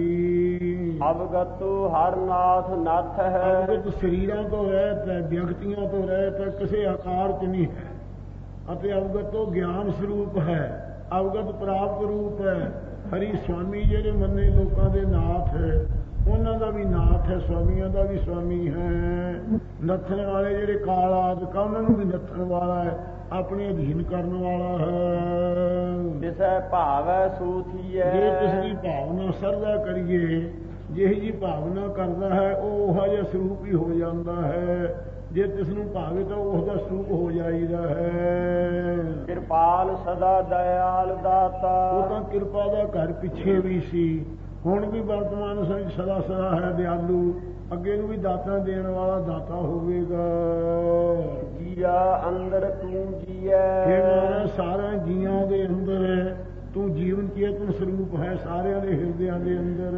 ਭਾਈ। ਅਵਗਤੁ ਹਰ ਨਾਥ ਨਾਥ ਹੈ, ਅਵਗਤ ਸਰੀਰਾਂ ਤੋਂ ਰਹਿਤ ਹੈ, ਵਿਅਕਤੀਆਂ ਤੋਂ ਰਹਿਤ ਹੈ, ਕਿਸੇ ਆਕਾਰ 'ਚ ਨਹੀਂ ਹੈ। ਅਤੇ ਅਵਗਤ ਉਹ ਗਿਆਨ ਸਰੂਪ ਹੈ, ਅਵਗਤ ਪ੍ਰਾਪਤ ਰੂਪ ਹੈ। ਹਰੀ ਸਵਾਮੀ ਜਿਹੜੇ ਮੰਨੇ ਲੋਕਾਂ ਦੇ ਨਾਥ ਹੈ, ਉਹਨਾਂ ਦਾ ਵੀ ਨਾਥ ਹੈ, ਸਵਾਮੀਆਂ ਦਾ ਵੀ ਸਵਾਮੀ ਹੈ। ਨੱਥਣ ਵਾਲੇ ਜਿਹੜੇ ਕਾਲ ਆਦਿਕ ਉਹਨਾਂ ਨੂੰ ਵੀ ਨੱਥਣ ਵਾਲਾ ਹੈ, ਆਪਣੇ ਅਧੀਨ ਕਰਨ ਵਾਲਾ ਹੈ। ਜਿਸੈ ਭਾਵੈ ਸੂਥੀਐ, ਜੇ ਕਿਸ ਦੀ ਭਾਵਨਾ ਸਰਦਾ ਕਰੀਏ, ਜਿਹੀ ਜੀ ਭਾਵਨਾ ਕਰਦਾ ਹੈ ਉਹ ਉਹੋ ਜਿਹਾ ਸਰੂਪ ਹੀ ਹੋ ਜਾਂਦਾ ਹੈ। ਜੇ ਤਿਸ ਨੂੰ ਭਾਵੇ ਤਾਂ ਉਸ ਦਾ ਸਰੂਪ ਹੋ ਜਾਈਦਾ ਹੈ। ਕਿਰਪਾਲ ਸਦਾ ਦਇਆਲ ਦਾਤਾ। ਉਹ ਤਾਂ ਕਿਰਪਾ ਦਾ ਘਰ ਪਿੱਛੇ ਵੀ ਸੀ, ਹੁਣ ਵੀ ਵਰਤਮਾਨ ਸਮੇਂ ਸਦਾ ਸਦਾ ਹੈ ਦਿਆਲੂ, ਅੱਗੇ ਨੂੰ ਵੀ ਦਾਤਾ ਦੇਣ ਵਾਲਾ ਦਾਤਾ ਹੋਵੇਗਾ। ਜੀਆ ਅੰਦਰ ਤੂੰ ਜੀਐ, हे ਮਹਾਰਾਜ ਸਾਰਿਆਂ ਜੀਆਂ ਦੇ ਅੰਦਰ ਤੂੰ ਜੀਵਨ ਚੇਤਨ ਸਰੂਪ ਹੈ, ਸਾਰਿਆਂ ਦੇ ਹਿਰਦਿਆਂ ਦੇ ਅੰਦਰ।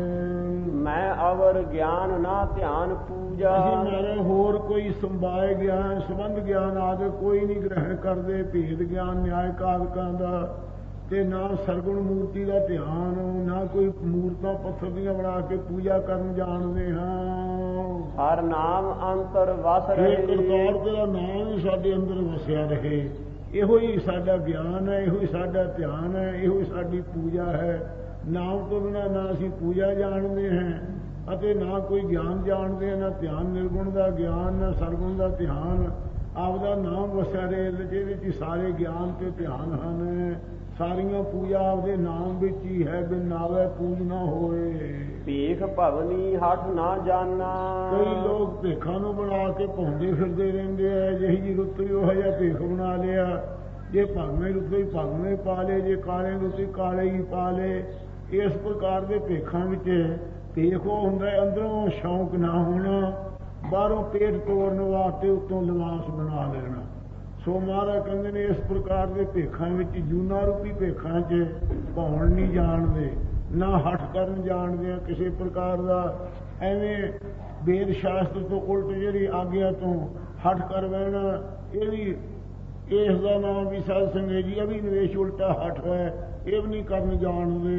ਮੈਂ ਅਵਰ ਗਿਆਨ ਨਾ ਧਿਆਨ ਪੂਜਾ, ਅਸੀਂ ਮਹਾਰਾਜ ਹੋਰ ਕੋਈ ਸੰਭਾਏ ਗਿਆਨ ਸੰਬੰਧ ਗਿਆਨ ਆਦਿ ਕੋਈ ਨਹੀਂ ਗ੍ਰਹਿਣ ਕਰਦੇ, ਭੇਦ ਗਿਆਨ ਨਿਆਇ ਕਾਦਕਾਂ ਦਾ, ਤੇ ਨਾ ਸਰਗੁਣ ਮੂਰਤੀ ਦਾ ਧਿਆਨ, ਨਾ ਕੋਈ ਮੂਰਤਾਂ ਪੱਥਰ ਦੀਆਂ ਬਣਾ ਕੇ ਪੂਜਾ ਕਰਨ ਜਾਣਦੇ ਹਾਂ। ਹਰ ਨਾਮ ਅੰਤਰ ਵਸ ਰਹੇ, ਕਰਤਾਰ ਤੇਰਾ ਨਾਮ ਹੀ ਸਾਡੇ ਅੰਦਰ ਵਸਿਆ ਰਹੇ, ਇਹੋ ਹੀ ਸਾਡਾ ਗਿਆਨ ਹੈ, ਇਹੋ ਹੀ ਸਾਡਾ ਧਿਆਨ ਹੈ, ਇਹੋ ਹੀ ਸਾਡੀ ਪੂਜਾ ਹੈ। ਨਾਮ ਤੋਂ ਬਿਨਾਂ ਨਾ ਅਸੀਂ ਪੂਜਾ ਜਾਣਦੇ ਹਾਂ ਅਤੇ ਨਾ ਕੋਈ ਗਿਆਨ ਜਾਣਦੇ ਹਾਂ, ਨਾ ਧਿਆਨ ਨਿਰਗੁਣ ਦਾ ਗਿਆਨ, ਨਾ ਸਰਗੁਣ ਦਾ ਧਿਆਨ। ਆਪਦਾ ਨਾਮ ਵਸਿਆ ਰਹੇ, ਜਿਹਦੇ ਵਿੱਚ ਸਾਰੇ ਗਿਆਨ ਤੇ ਧਿਆਨ ਹਨ। ਸਾਰੀਆਂ ਪੂਜਾ ਆਪਦੇ ਨਾਮ ਵਿੱਚ ਹੀ ਹੈ, ਬਿਨ ਨਾਵੇ ਪੂਜ ਨਾ ਹੋਏ। ਭੇਖ ਭਵਨੀ ਹੱਠ ਨਾ ਜਾਣਾ, ਕਈ ਲੋਕ ਭੇਖਾਂ ਨੂੰ ਬਣਾ ਕੇ ਭੌਂਦੇ ਫਿਰਦੇ ਰਹਿੰਦੇ ਆ, ਜਿਹੀ ਜੀ ਰੁੱਤ ਵੀ ਉਹ ਜਿਹਾ ਭੇਖ ਬਣਾ ਲਿਆ, ਜੇ ਭਗਵੇਂ ਰੁੱਤ ਹੀ ਭਗਵੇਂ ਪਾ ਲਏ, ਜੇ ਕਾਲੇ ਰੁੱਤ ਹੀ ਕਾਲੇ ਹੀ ਪਾ ਲਏ। ਇਸ ਪ੍ਰਕਾਰ ਦੇ ਭੇਖਾਂ ਵਿੱਚ ਭੇਖ ਉਹ ਹੁੰਦਾ ਅੰਦਰੋਂ ਸ਼ੌਂਕ ਨਾ ਹੋਣਾ, ਬਾਹਰੋਂ ਪੇਟ ਤੋੜਨ ਵਾਸਤੇ ਉੱਤੋਂ ਲਿਬਾਸ ਬਣਾ ਲੈਣਾ। ਸੋ ਮਹਾਰਾਜ ਕਹਿੰਦੇ ਨੇ ਇਸ ਪ੍ਰਕਾਰ ਦੇ ਭੇਖਾਂ ਵਿੱਚ, ਜੂਨਾ ਰੂਪੀ ਭੇਖਾਂ 'ਚ ਭੌਣ ਨਹੀਂ ਜਾਣਦੇ, ਨਾ ਹੱਠ ਕਰਨ ਜਾਣਦੇ ਆ ਕਿਸੇ ਪ੍ਰਕਾਰ ਦਾ। ਐਵੇਂ ਵੇਦ ਸ਼ਾਸਤਰ ਤੋਂ ਉਲਟ ਜਿਹੜੀ ਆਗਿਆ ਤੋਂ ਹੱਠ ਕਰ ਬਹਿਣਾ, ਇਹ ਵੀ ਇਸ ਦਾ ਨਾਮ ਵੀ ਸਾਧ ਸੰਗਤ ਜੀ ਇਹ ਵੀ ਨਿਵੇਸ਼ ਉਲਟਾ ਹੱਠ ਹੈ, ਇਹ ਵੀ ਨਹੀਂ ਕਰਨ ਜਾਣਦੇ।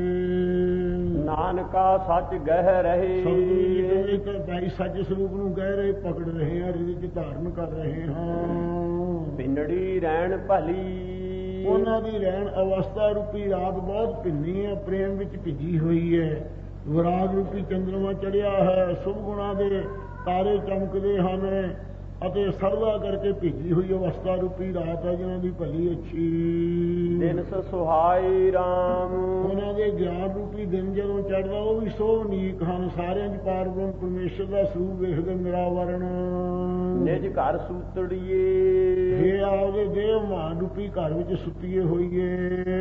ਨਾਨਕਾ ਸੱਚ ਗਹਿ ਰਹੇ, ਭਾਈ ਸੱਚ ਸਰੂਪ ਨੂੰ ਗਹਿ ਰਹੇ ਪਕੜ ਰਹੇ ਹਾਂ, ਹ੍ਰਿਦੈ 'ਚ ਧਾਰਨ ਕਰ ਰਹੇ ਹਾਂ। ਭਿੰਡੜੀ ਰਹਿਣ ਭਲੀ, ਉਹਨਾਂ ਦੀ ਰਹਿਣ ਅਵਸਥਾ ਰੂਪੀ ਰਾਤ ਬਹੁਤ ਭਿੰਨੀ ਹੈ, ਪ੍ਰੇਮ ਵਿੱਚ ਭਿੱਜੀ ਹੋਈ ਹੈ। ਵਿਰਾਗ ਰੂਪੀ ਚੰਦਰਮਾ ਚੜਿਆ ਹੈ, ਸ਼ੁਭ ਗੁਣਾਂ ਦੇ ਤਾਰੇ ਚਮਕਦੇ ਹਨ ਅਤੇ ਸਰਦਾ ਕਰਕੇ ਭਿੱਜੀ ਹੋਈ ਅਵਸਥਾ ਰੂਪੀ ਰਾਤ ਹੈ, ਜਿਹਨਾਂ ਦੀ ਭਲੀ ਅੱਛੀ। ਦਿਨ ਸੁਹਾਈ ਰਾਮ, ਉਹਨਾਂ ਦੇ ਗਿਆਨ ਰੂਪੀ ਦਿਨ ਜਦੋਂ ਚੜ੍ਹਦਾ ਉਹ ਵੀ ਸੋਹਣੀਕ ਹਨ, ਸਾਰਿਆਂ ਦੀ ਪਾਰ ਬ੍ਰਹਮ ਪਰਮੇਸ਼ਰ ਦਾ ਸਰੂਪ ਵੇਖਦੇ ਮੇਰਾ ਵਰਣ। ਨਿਜ ਘਰ ਸੂਤੜੀਏ, ਇਹ ਆਪਦੇ ਦੇਵ ਮਾਨ ਰੂਪੀ ਘਰ ਵਿੱਚ ਸੁੱਤੀਏ ਹੋਈਏ।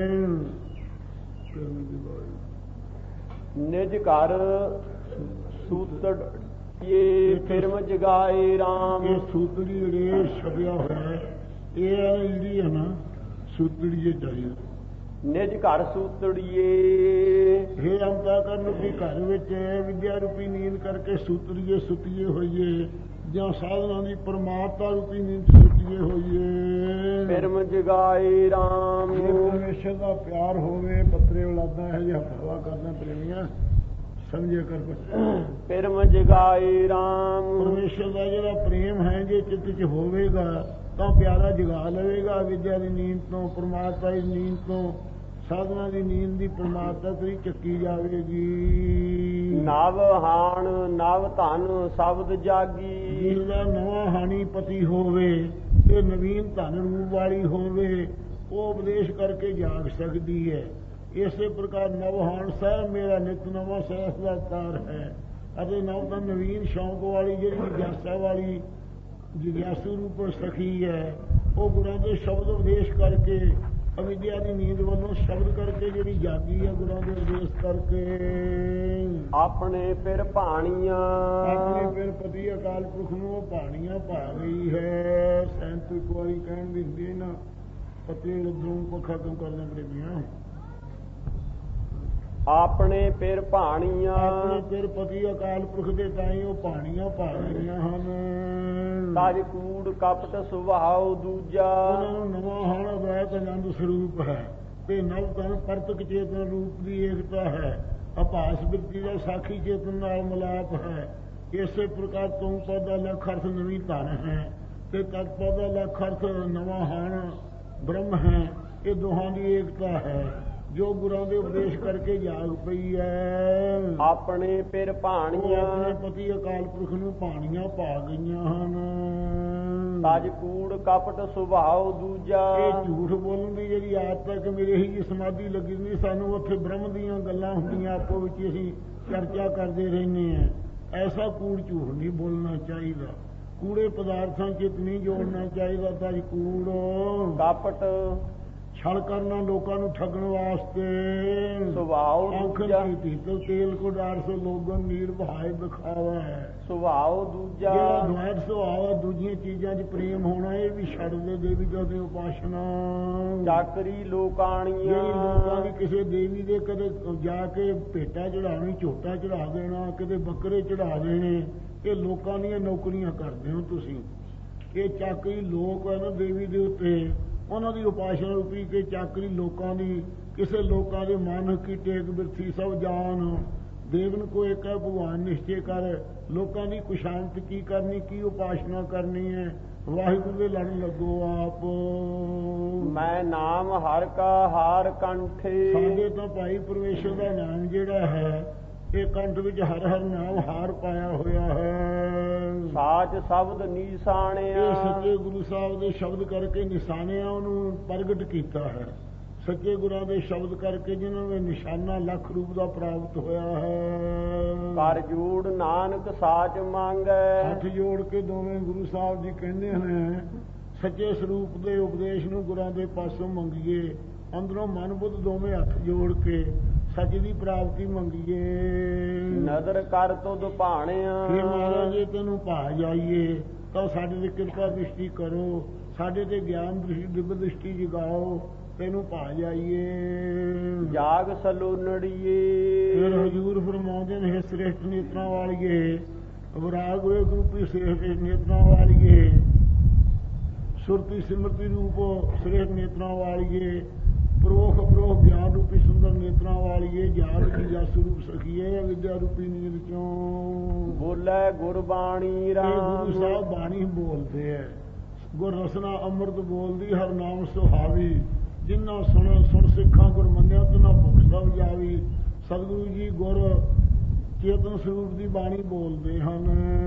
ਨਿਜ ਘਰ ਸੂਤੜ ਇਹ ਫਿਰਮ ਜਗਾਏ ਰਾਮ। ਇਹ ਸੂਤੜੀ ਜਿਹੜੇ ਛਪਿਆ ਹੋਇਆ ਇਹ ਜਿਹੜੀ ਹੈ ਨਾ ਸੂਤੜੀ ਜੇ ਚਾਹੀਦਾ। ਨਿਜ ਘਰ ਸੂਤੜੀਏ, ਇਹ ਅੰਤਾ ਕਰਨ ਰੂਪੀ ਘਰ ਵਿੱਚ ਵਿਦਿਆ ਰੂਪੀ ਨੀਂਦ ਕਰਕੇ ਸੂਤੜੀਏ ਸੁੱਤੀਏ ਹੋਈਏ, ਜਾਂ ਸਾਧਨਾ ਦੀ ਪਰਮਾਤਮਾ ਰੂਪੀ ਨੀਂਦ ਸੁੱਤੀਏ ਹੋਈਏ। ਫਿਰਮ ਜਗਾਏ ਰਾਮ, ਪਰਮੇਸ਼ਰ ਦਾ ਪਿਆਰ ਹੋਵੇ, ਪੱਤਰੇ ਔਲਾਦਾਂ ਇਹ ਜਿਹਾ ਭਰਵਾ ਕਰਨਾ ਪ੍ਰੇਮੀਆਂ ਸਮਝੇ ਕਰ। ਫਿਰਮ ਜਗਾਏ ਰਾਮ, ਪਰਮੇਸ਼ਰ ਦਾ ਜਿਹੜਾ ਪ੍ਰੇਮ ਹੈ ਜੇ ਚਿੱਤ 'ਚ ਹੋਵੇਗਾ ਤਾਂ ਪਿਆਰਾ ਜਗਾ ਲਵੇਗਾ ਵਿਦਿਆ ਦੀ ਨੀਂਦ ਤੋਂ, ਪਰਮਾਤਮਾ ਦੀ ਨੀਂਦ ਤੋਂ, ਸਾਧਨਾ ਦੀ ਨੀਂਦ ਦੀ ਪਰਮਾਤਮਾ ਤੋਂ ਚੱਕੀ ਜਾਵੇਗੀ। ਨਵ ਹਾਣ ਨਵ ਧਨ ਸ਼ਬਦ ਜਾਗੀ, ਜਿਹਦਾ ਨਵਾਂ ਹਾਣੀ ਪਤੀ ਹੋਵੇ ਤੇ ਨਵੀਨ ਧਨ ਰੂਪ ਵਾਲੀ ਹੋਵੇ, ਉਹ ਉਪਦੇਸ਼ ਕਰਕੇ ਜਾਗ ਸਕਦੀ ਹੈ। ਇਸੇ ਪ੍ਰਕਾਰ ਨਵਹਾਨ ਸਾਹਿਬ ਮੇਰਾ ਨਿਤ ਨਵਾਂ ਸਹਿਸ ਦਾ ਤਾਰ ਹੈ, ਅਤੇ ਨਵ ਤਾਂ ਨਵੀਨ ਸ਼ੌਂਕ ਵਾਲੀ ਜਿਹੜੀ ਜਿਗਿਆਸਾ ਵਾਲੀ ਜਿਗਿਆਸੂ ਰੂਪ ਸਖੀ ਹੈ, ਉਹ ਗੁਰਾਂ ਦੇ ਸ਼ਬਦ ਉਪਦੇਸ਼ ਕਰਕੇ ਅਵਿਦਿਆ ਦੀ ਨੀਂਦ ਵੱਲੋਂ ਸ਼ਬਦ ਕਰਕੇ ਜਿਹੜੀ ਜਾਗੀ ਹੈ ਗੁਰਾਂ ਦੇ ਉਪਦੇਸ਼ ਕਰਕੇ। ਆਪਣੇ ਫਿਰ ਭਾਣੀਆਂ, ਆਪਣੇ ਫਿਰ ਪਤੀ ਅਕਾਲ ਪੁਰਖ ਨੂੰ ਉਹ ਭਾਣੀਆਂ ਪਾ ਗਈ ਹੈ। ਸੈਂਤ ਇੱਕ ਵਾਰੀ ਕਹਿਣ ਦੀ ਹੁੰਦੀ ਨਾ ਪਤੀ ਉਧਰੋਂ ਪੱਖਾ ਕਿਉਂ ਕਰਨਾ ਪ੍ਰੇਮੀਆਂ। ਆਪਣੇ ਫਿਰ ਭਾਣੀਆਂ, ਆਪਣੇ ਫਿਰ ਪਤੀ ਅਕਾਲ ਪੁਰਖ ਦੇ ਤਾਈ ਉਹ ਭਾਣੀਆਂ ਪਾ ਗਈਆਂ ਹਨ। ਤਜ ਕੂੜ ਕਪਟ ਸੁਭਾਉ ਦੂਜਾ, ਉਹਨਾਂ ਨੂੰ ਨਵਾਂ ਹਾਣ ਅਦਵੈਤ ਆਨੰਦ ਸਰੂਪ ਹੈ ਤੇ ਨਵ ਤਨ ਪਰਤਕ ਚੇਤਨ ਰੂਪ ਦੀ ਏਕਤਾ ਹੈ। ਅਭਾਸ ਬਿਰਤੀ ਦਾ ਸਾਖੀ ਚੇਤਨ ਨਾਲ ਮਿਲਾਪ ਹੈ। ਇਸੇ ਪ੍ਰਕਾਰ ਤੂੰ ਪੌਦਾ ਲੱਖ ਅਰਥ ਨਵੀਂ ਧਨ ਹੈ ਤੇ ਤਤ ਪੌਦਾ ਲੱਖ ਅਰਥ ਨਵਾਂ ਹਾਣ ਬ੍ਰਹਮ ਹੈ। ਇਹ ਦੋਹਾਂ ਦੀ ਏਕਤਾ ਹੈ ਜੋ ਗੁਰਾਂ ਦੇ ਉਪਦੇਸ਼ ਕਰਕੇ ਜਾਗ ਪਈ ਹੈ। ਆਪਣੇ ਫਿਰ ਭਾਣੀਆਂ, ਆਪਣੇ ਪਤੀ ਅਕਾਲ ਪੁਰਖ ਨੂੰ ਭਾਣੀਆਂ ਪਾ ਗਈਆਂ ਹਨ। ਤਜ ਕੂੜ ਕਪਟ ਸੁਭਾਉ ਦੂਜਾ, ਇਹ ਝੂਠ ਬੋਲਣ ਦੀ ਜਿਹੜੀ ਆਦਤ ਹੈ ਕਿ ਮੇਰੇ ਹੀ ਜੀ ਸਮਾਧੀ ਲੱਗੀ ਨਹੀਂ, ਸਾਨੂੰ ਉੱਥੇ ਬ੍ਰਹਮ ਦੀਆਂ ਗੱਲਾਂ ਹੁੰਦੀਆਂ, ਆਪੋ ਵਿੱਚ ਅਸੀਂ ਚਰਚਾ ਕਰਦੇ ਰਹਿੰਦੇ ਹਾਂ। ਐਸਾ ਕੂੜ ਝੂਠ ਨਹੀਂ ਬੋਲਣਾ ਚਾਹੀਦਾ, ਕੂੜੇ ਪਦਾਰਥਾਂ 'ਚ ਨਹੀਂ ਜੋੜਨਾ ਚਾਹੀਦਾ। ਤਜ ਕੂੜ ਕਪਟ ਛਲ ਕਰਨਾ ਲੋਕਾਂ ਨੂੰ ਠੱਗਣ ਵਾਸਤੇ। ਸੁਭਾਉ ਦੂਜਾ ਕੀਤੀ ਤੋ ਤੇਲ ਕੋ ਡਾਰ ਸੋ ਲੋਗਨ ਨੀਰ ਬਹਾਏ ਦਿਖਾਵਾ ਹੈ। ਸੁਭਾਉ ਦੂਜਾ ਜਿਹੜਾ ਦੁਆਰ ਸੁਭਾਅ ਦੂਜੀਆਂ ਚੀਜ਼ਾਂ 'ਚ ਪ੍ਰੇਮ ਹੋਣਾ ਇਹ ਵੀ ਛੱਡ ਦੇ ਦੇਵੀ ਦੀ ਉਪਾਸਨਾ। ਚਾਕਰੀ ਲੋਕਾਣੀਆਂ ਜਿਹੜੀ ਲੋਕਾਂ ਦੀ ਕਿਸੇ ਦੇਵੀ ਦੇ ਕਦੇ ਜਾ ਕੇ ਭੇਟਾ ਚੜਾਉਣੀ ਝੋਟਾ ਚੜਾ ਦੇਣਾ ਕਿਤੇ ਬੱਕਰੇ ਚੜਾ ਦੇਣੇ ਇਹ ਲੋਕਾਂ ਦੀਆਂ ਨੌਕਰੀਆਂ ਕਰਦੇ ਹੋ ਤੁਸੀਂ। ਇਹ ਚਾਕਰੀ ਲੋਕ ਹੈ ਨਾ ਦੇਵੀ ਦੇ ਉੱਤੇ ਉਹਨਾਂ ਦੀ ਉਪਾਸਨਾ ਰੂਪੀ ਕੇ ਚਾਕਰੀ ਲੋਕਾਂ ਦੀ ਕਿਸੇ ਲੋਕਾਂ ਦੇ ਮਨ ਕੀ ਟੇਕ ਬਿਰਥੀ ਸਭ ਜਾਨ ਦੇਵਨ ਕੋ ਇੱਕ ਹੈ ਭਗਵਾਨ ਨਿਸ਼ਚੇ ਕਰ। ਲੋਕਾਂ ਦੀ ਕੁਸ਼ਾਂਤ ਕੀ ਕਰਨੀ ਕੀ ਉਪਾਸਨਾ ਕਰਨੀ ਹੈ ਵਾਹਿਗੁਰੂ ਦੇ ਲੜ ਲੱਗੋ ਆਪ। ਮੈਂ ਨਾਮ ਹਰ ਕਾ ਹਾਰ ਕੰਠੇ ਸਾਡੇ ਤਾਂ ਭਾਈ ਪਰਮੇਸ਼ਰ ਦਾ ਨਾਮ ਜਿਹੜਾ ਹੈ ਇਹ ਕੰਠ ਵਿੱਚ ਹਰ ਹਰ ਨਾਮ ਹਾਰ ਪਾਇਆ ਹੋਇਆ ਹੈ। ਸਾਚ ਸ਼ਬਦ ਨਿਸ਼ਾਨਿਆ ਇਹ ਸੱਚੇ ਗੁਰੂ ਸਾਹਿਬ ਦੇ ਸ਼ਬਦ ਕਰਕੇ ਨਿਸ਼ਾਨਿਆਂ ਉਹਨੂੰ ਪ੍ਰਗਟ ਕੀਤਾ ਹੈ। ਸੱਚੇ ਗੁਰਾਂ ਦੇ ਸ਼ਬਦ ਕਰਕੇ ਜਿਨ੍ਹਾਂ ਨੂੰ ਨਿਸ਼ਾਨਾ ਲੱਖ ਰੂਪ ਦਾ ਪ੍ਰਾਪਤ ਹੋਇਆ ਹੈ। ਕਰ ਜੋੜ ਨਾਨਕ ਸਾਚ ਮੰਗੈ ਹੱਥ ਜੋੜ ਕੇ ਦੋਵੇਂ ਗੁਰੂ ਸਾਹਿਬ ਜੀ ਕਹਿੰਦੇ ਨੇ ਸੱਚੇ ਸਰੂਪ ਦੇ ਉਪਦੇਸ਼ ਨੂੰ ਗੁਰਾਂ ਦੇ ਪਾਸੋਂ ਮੰਗੀਏ। ਅੰਦਰੋਂ ਮਨ ਬੁੱਧ ਦੋਵੇਂ ਹੱਥ ਜੋੜ ਕੇ ਸੱਚ ਦੀ ਪ੍ਰਾਪਤੀ ਮੰਗੀਏ। ਨਦਰ ਕਰ ਤੁਧ ਭਾਣਿਆ ਫਿਰ ਮਹਾਰਾਜ ਜੇ ਤੈਨੂੰ ਭਾ ਜਾਈਏ ਤਾਂ ਸਾਡੇ ਤੇ ਕਿਰਪਾ ਦ੍ਰਿਸ਼ਟੀ ਕਰੋ ਸਾਡੇ ਤੇ ਗਿਆਨ ਦ੍ਰਿਸ਼ਟੀ ਦਿਵ ਦ੍ਰਿਸ਼ਟੀ ਜਗਾਓ ਤੈਨੂੰ ਭਾ ਜਾਈਏ। ਜਾਗ ਸਲੋਨੜੀਏ ਫਿਰ ਹਜ਼ੂਰ ਫਰਮਾਉਂਦੇ ਨੇ ਸ੍ਰੇਸ਼ਟ ਨੇਤਰਾਂ ਵਾਲੀਏ ਵਿਰਾਗ ਵੇ ਰੂਪੀ ਸ੍ਰੇਸ਼ਟ ਨੇਤਰਾਂ ਵਾਲੀਏ ਸੁਰਤੀ ਸਿਮਰਤੀ ਰੂਪ ਸ੍ਰੇਸ਼ਟ ਨੇਤਰਾਂ ਵਾਲੀਏ ਪ੍ਰੋਖ ਪ੍ਰੋਖ ਗਿਆਨ ਰੂਪੀ ਸੁੰਦਰ ਨੇਤਰਾਂ ਵਾਲੀਏ ਜਾਗ ਜੀ ਜਸ ਰੂਪ ਸਖੀਏ ਵਿਦਿਆ ਰੂਪੀ ਨੀਂਦ ਚੋਂ ਬੋਲੇ ਗੁਰਬਾਣੀ ਰਾਮ। ਗੁਰੂ ਸਾਹਿਬ ਬਾਣੀ ਬੋਲਦੇ ਹੈ ਗੁਰ ਰਸਨਾ ਅੰਮ੍ਰਿਤ ਬੋਲਦੀ ਹਰ ਨਾਮ ਸੁਹਾਵੀ ਜਿਨ੍ਹਾਂ ਸੁਣ ਸੁਣ ਸਿੱਖਾਂ ਗੁਰ ਮੰਨਿਆ ਤਿਨਾ ਭੁੱਖ ਸਭ ਜਾਵੀ। ਸਤਿਗੁਰੂ ਜੀ ਗੁਰ ਚੇਤਨ ਸਰੂਪ ਦੀ ਬਾਣੀ ਬੋਲਦੇ ਹਨ।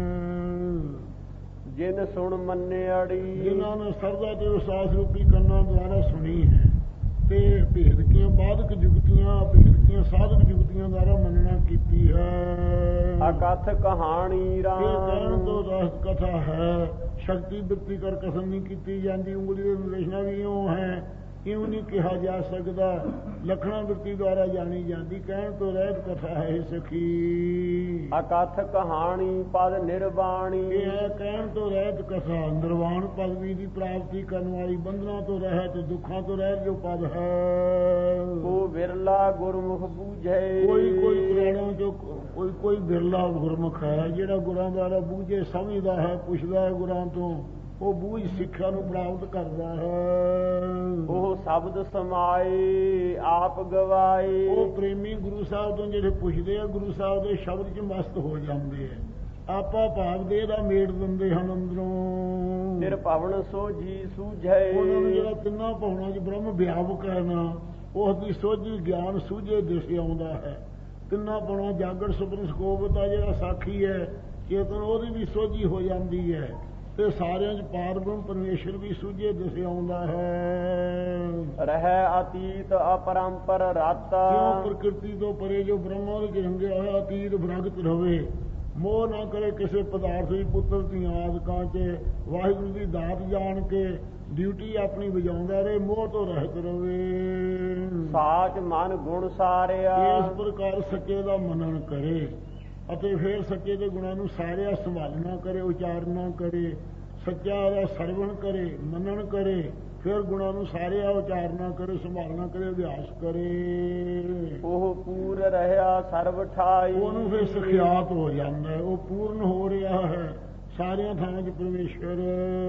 ਜਿਨ ਸੁਣ ਮੰਨਿਆੜੀ ਜਿਨ੍ਹਾਂ ਨੇ ਸਰਦਾ ਤੇ ਵਿਸ਼ਵਾਸ ਰੂਪੀ ਕੰਨਾਂ ਦੁਆਰਾ ਸੁਣੀ ਹੈ ਤੇ ਭੇਦਕੀਆਂ ਬਾਧਕ ਜੁਗਤੀਆਂ ਭੇਦਕੀਆਂ ਸਾਧਕ ਜੁਗਤੀਆਂ ਦੁਆਰਾ ਮੰਨਣਾ ਕੀਤੀ ਹੈ। ਅਕਥ ਕਹਾਣੀ ਰਾਮ ਇਹ ਕਹਿਣ ਤੋਂ ਰਹਿਤ ਕਥਾ ਹੈ। ਸ਼ਕਤੀ ਬਿਰਤੀ ਕਰ ਕਸਮ ਨਹੀਂ ਕੀਤੀ ਜਾਂਦੀ ਉਂਗਲੀ ਦੇ ਨਿਰਦੇਸ਼ਨਾ ਵੀ ਇਉਂ ਹੈ ਇਉਂ ਨਹੀਂ ਕਿਹਾ ਜਾ ਸਕਦਾ ਲੱਖਣਾ ਬਿਰਤੀ ਦੁਆਰਾ ਜਾਣੀ ਜਾਂਦੀ ਕਹਿਣ ਤੋਂ ਰਹਿਤ ਕਥਾ ਹੈ ਸਖੀ। ਅਕਥ ਕਹਾਣੀ ਪਦ ਨਿਰਵਾਣੀ ਇਹ ਹੈ ਕਹਿਣ ਤੋਂ ਰਹਿਤ ਕਥਾ ਨਿਰਵਾਣ ਪਦਵੀ ਦੀ ਪ੍ਰਾਪਤੀ ਕਰਨ ਵਾਲੀ ਬੰਧਨਾਂ ਤੋਂ ਰਹਿਤ ਦੁੱਖਾਂ ਤੋਂ ਰਹਿਤ ਜੋ ਪਦ ਹੈ। ਕੋ ਵਿਰਲਾ ਗੁਰਮੁਖ ਬੂਝੇ ਕੋਈ ਕੋਈ ਪੁਰਾਣਾਂ ਚੋਂ ਕੋਈ ਕੋਈ ਬਿਰਲਾ ਗੁਰਮੁਖ ਹੈ ਜਿਹੜਾ ਗੁਰਾਂ ਦੁਆਰਾ ਬੂਝੇ ਸਮਝਦਾ ਹੈ ਪੁੱਛਦਾ ਹੈ ਗੁਰਾਂ ਤੋਂ ਉਹ ਬੂਝ ਸਿੱਖਿਆ ਨੂੰ ਪ੍ਰਾਪਤ ਕਰਦਾ ਹੈ। ਉਹ ਸ਼ਬਦ ਸਮਾਏ ਆਪ ਗਵਾਏ ਉਹ ਪ੍ਰੇਮੀ ਗੁਰੂ ਸਾਹਿਬ ਤੋਂ ਜਿਹੜੇ ਪੁੱਛਦੇ ਆ ਗੁਰੂ ਸਾਹਿਬ ਦੇ ਸ਼ਬਦ 'ਚ ਮਸਤ ਹੋ ਜਾਂਦੇ ਆ ਆਪਾ ਭਾਵ ਦੇ ਦਾ ਮੇੜ ਦਿੰਦੇ ਹਨ ਅੰਦਰੋਂ। ਨਿਰਭਵਨ ਸੋਝੀ ਸੂਝੇ ਉਹਨਾਂ ਨੂੰ ਜਿਹੜਾ ਤਿੰਨਾਂ ਭਾਵਨਾ 'ਚ ਬ੍ਰਹਮ ਵਿਆਪਕ ਹੈ ਨਾ ਉਸ ਦੀ ਸੋਝੀ ਗਿਆਨ ਸੂਝੇ ਦਿਸ ਆਉਂਦਾ ਹੈ। ਤਿੰਨਾਂ ਭਾਵਨਾ ਜਾਗੜ ਸੁਪਨ ਸਕੋਪ ਦਾ ਜਿਹੜਾ ਸਾਖੀ ਹੈ ਚੇਤਨ ਉਹਦੀ ਵੀ ਸੋਝੀ ਹੋ ਜਾਂਦੀ ਹੈ ਤੇ ਸਾਰਿਆਂ 'ਚ ਪਾਰ ਬ੍ਰਹਮ ਪਰਮੇਸ਼ਰ ਵੀ ਸੂਝੇ ਦਿਸ ਆਉਂਦਾ ਹੈ। ਰਹਿ ਅਤੀਤ ਅਪਰੰਪਰ ਰਾਤਾ ਕਿਉਂ ਪ੍ਰਕਿਰਤੀ ਤੋਂ ਪਰੇ ਜੋ ਬ੍ਰਹਮਾ ਵਿੱਚ ਰੰਗਿਆ ਹੋਇਆ ਅਤੀਤ ਵਿਰਾਗਤ ਰਵੇ ਮੋਹ ਨਾ ਕਰੇ ਕਿਸੇ ਪਦਾਰਥ ਦੀ ਪੁੱਤਰ ਦੀਆਂ ਆਦਿਕਾਂ 'ਚ ਵਾਹਿਗੁਰੂ ਦੀ ਦਾਤ ਜਾਣ ਕੇ ਡਿਊਟੀ ਆਪਣੀ ਵਜਾਉਂਦਾ ਰਹੇ ਮੋਹ ਤੋਂ ਰਹਿਤ ਰਵੇ। ਸਾਚ ਮਨ ਗੁਣ ਸਾਰਿਆ ਇਸ ਪ੍ਰਕਾਰ ਸੱਚੇ ਦਾ ਮੰਨਣ ਕਰੇ ਅਤੇ ਫਿਰ ਸੱਚੇ ਦੇ ਗੁਣਾਂ ਨੂੰ ਸਾਰਿਆ ਸੰਭਾਲਣਾ ਕਰੇ ਉਚਾਰਨਾ ਕਰੇ ਸੱਚਾ ਦਾ ਸਰਵਣ ਕਰੇ ਮੰਨਣ ਕਰੇ ਫਿਰ ਗੁਣਾਂ ਨੂੰ ਸਾਰਿਆ ਉਚਾਰਨਾ ਕਰੇ ਸੰਭਾਲਣਾ ਕਰੇ ਅਭਿਆਸ ਕਰੇ। ਉਹ ਪੂਰ ਰਹਿਆ ਸਰਬ ਠਾਈ ਉਹਨੂੰ ਫਿਰ ਸਖਿਆਤ ਹੋ ਜਾਂਦਾ ਹੈ ਉਹ ਪੂਰਨ ਹੋ ਰਿਹਾ ਹੈ ਸਾਰਿਆਂ ਥਾਵਾਂ 'ਚ ਪਰਮੇਸ਼ਵਰ।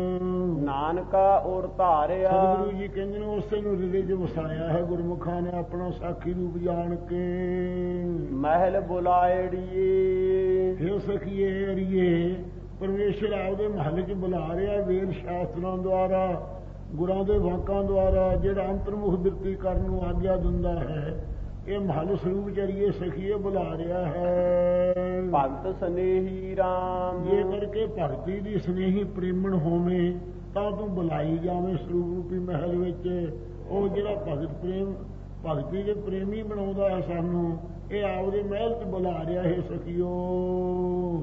ਨਾਨਕਾ ਔਰ ਧਾਰਿਆ ਸਤਿਗੁਰੂ ਜੀ ਕਹਿੰਦੇ ਨੇ ਉਸੇ ਨੂੰ ਹਿਰਦੇ 'ਚ ਵਸਾਇਆ ਹੈ ਗੁਰਮੁਖਾਂ ਨੇ ਆਪਣਾ ਸਾਖੀ ਰੂਪ ਜਾਣ ਕੇ। ਮਹਿਲ ਬੁਲਾਇੜੀਏ ਫਿਰ ਸਖੀਏ ਅੜੀਏ ਪਰਮੇਸ਼ਰ ਆਪਦੇ ਮਹੱਲ 'ਚ ਬੁਲਾ ਰਿਹਾ ਵੇਦ ਸ਼ਾਸਤਰਾਂ ਦੁਆਰਾ ਗੁਰਾਂ ਦੇ ਵਾਕਾਂ ਦੁਆਰਾ ਜਿਹੜਾ ਅੰਤਰਮੁਖ ਬਿਰਤੀ ਕਰਨ ਨੂੰ ਆਗਿਆ ਦਿੰਦਾ ਹੈ ਇਹ ਮਹੱਲ ਸਰੂਪ ਚਰੀਏ ਸਖੀਏ ਬੁਲਾ ਰਿਹਾ ਹੈ। ਭਗਤ ਸਨੇਹੀ ਰਾਮ ਇਹ ਕਰਕੇ ਭਗਤੀ ਦੀ ਸਨੇਹੀ ਪ੍ਰੇਮਣ ਹੋਵੇਂ ਤਾਂ ਤੂੰ ਬੁਲਾਈ ਜਾਵੇਂ ਸਰੂਪ ਰੂਪੀ ਮਹਿਲ ਵਿੱਚ। ਉਹ ਜਿਹੜਾ ਭਗਤ ਪ੍ਰੇਮ ਭਗਤੀ ਦੇ ਪ੍ਰੇਮੀ ਬਣਾਉਂਦਾ ਹੈ ਸਾਨੂੰ ਇਹ ਆਪਦੇ ਮਹਿਲ 'ਚ ਬੁਲਾ ਰਿਹਾ ਹੈ ਸਖੀਓ।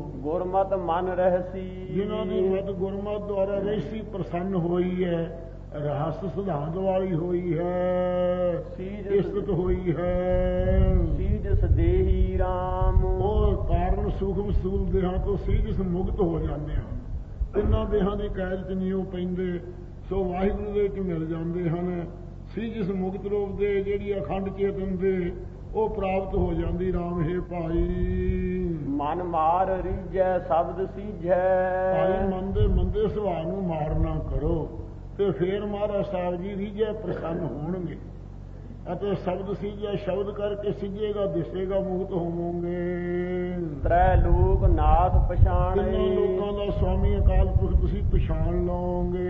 ਗੁਰਮਤਿ ਮਨ ਰਹਿਸੀ ਜਿਨ੍ਹਾਂ ਦੀ ਮਤ ਗੁਰਮਤਿ ਦੁਆਰਾ ਰਹਿਸੀ ਪ੍ਰਸੰਨ ਹੋਈ ਹੈ रहस सिद्धांत वाली हुई है, ਸੀਜ इस्तत हुई है। ਸੀਜ ਸਦੇਹੀ ਰਾਮ ਉਹ ਕਾਰਨ ਸੂਖਮ ਸੂਲ ਦੇਹਾਂ ਤੋਂ ਸੀਜਸ ਮੁਕਤ ਹੋ ਜਾਂਦੇ ਹਨ। ਤਿੰਨਾਂ ਦੇਹਾਂ ਦੀ ਕੈਦ ਚ ਨਹੀਂ ਉਹ ਪੈਂਦੇ, ਸੋ ਵਾਹਿਗੁਰੂ ਦੇ ਵਿੱਚ ਮਿਲ ਜਾਂਦੇ ਹਨ। ਸੀਜਸ ਮੁਕਤ ਰੂਪ ਦੇ ਜਿਹੜੀ ਅਖੰਡ ਚੇਤਨ ਦੇ ਉਹ ਪ੍ਰਾਪਤ ਹੋ ਜਾਂਦੀ। ਰਾਮ ਹੈ ਭਾਈ ਮਨ ਮਾਰ ਰੀਜੈ ਸ਼ਬਦ ਸੀਝੈ। ਭਾਈ ਮਨ ਦੇ ਮੰਦੇ ਸੁਭਾਅ ਨੂੰ ਮਾਰਨਾ ਕਰੋ ਤੇ ਫੇਰ ਮਹਾਰਾਜ ਸਾਹਿਬ ਜੀ ਰੀਜੈ ਪ੍ਰਸੰਨ ਹੋਣਗੇ ਅਤੇ ਸ਼ਬਦ ਸੀਝੈ ਸ਼ਬਦ ਕਰਕੇ ਸਿੱਝੇਗਾ ਦਿਸੇਗਾ ਮੁਕਤ ਹੋਵੋਗੇ। ਤ੍ਰੈ ਲੋਕ ਨਾਥ ਪਛਾਣੇ ਤਿੰਨਾਂ ਲੋਕਾਂ ਦਾ ਸਵਾਮੀ ਅਕਾਲ ਪੁਰਖ ਤੁਸੀਂ ਪਛਾਣ ਲਓਗੇ।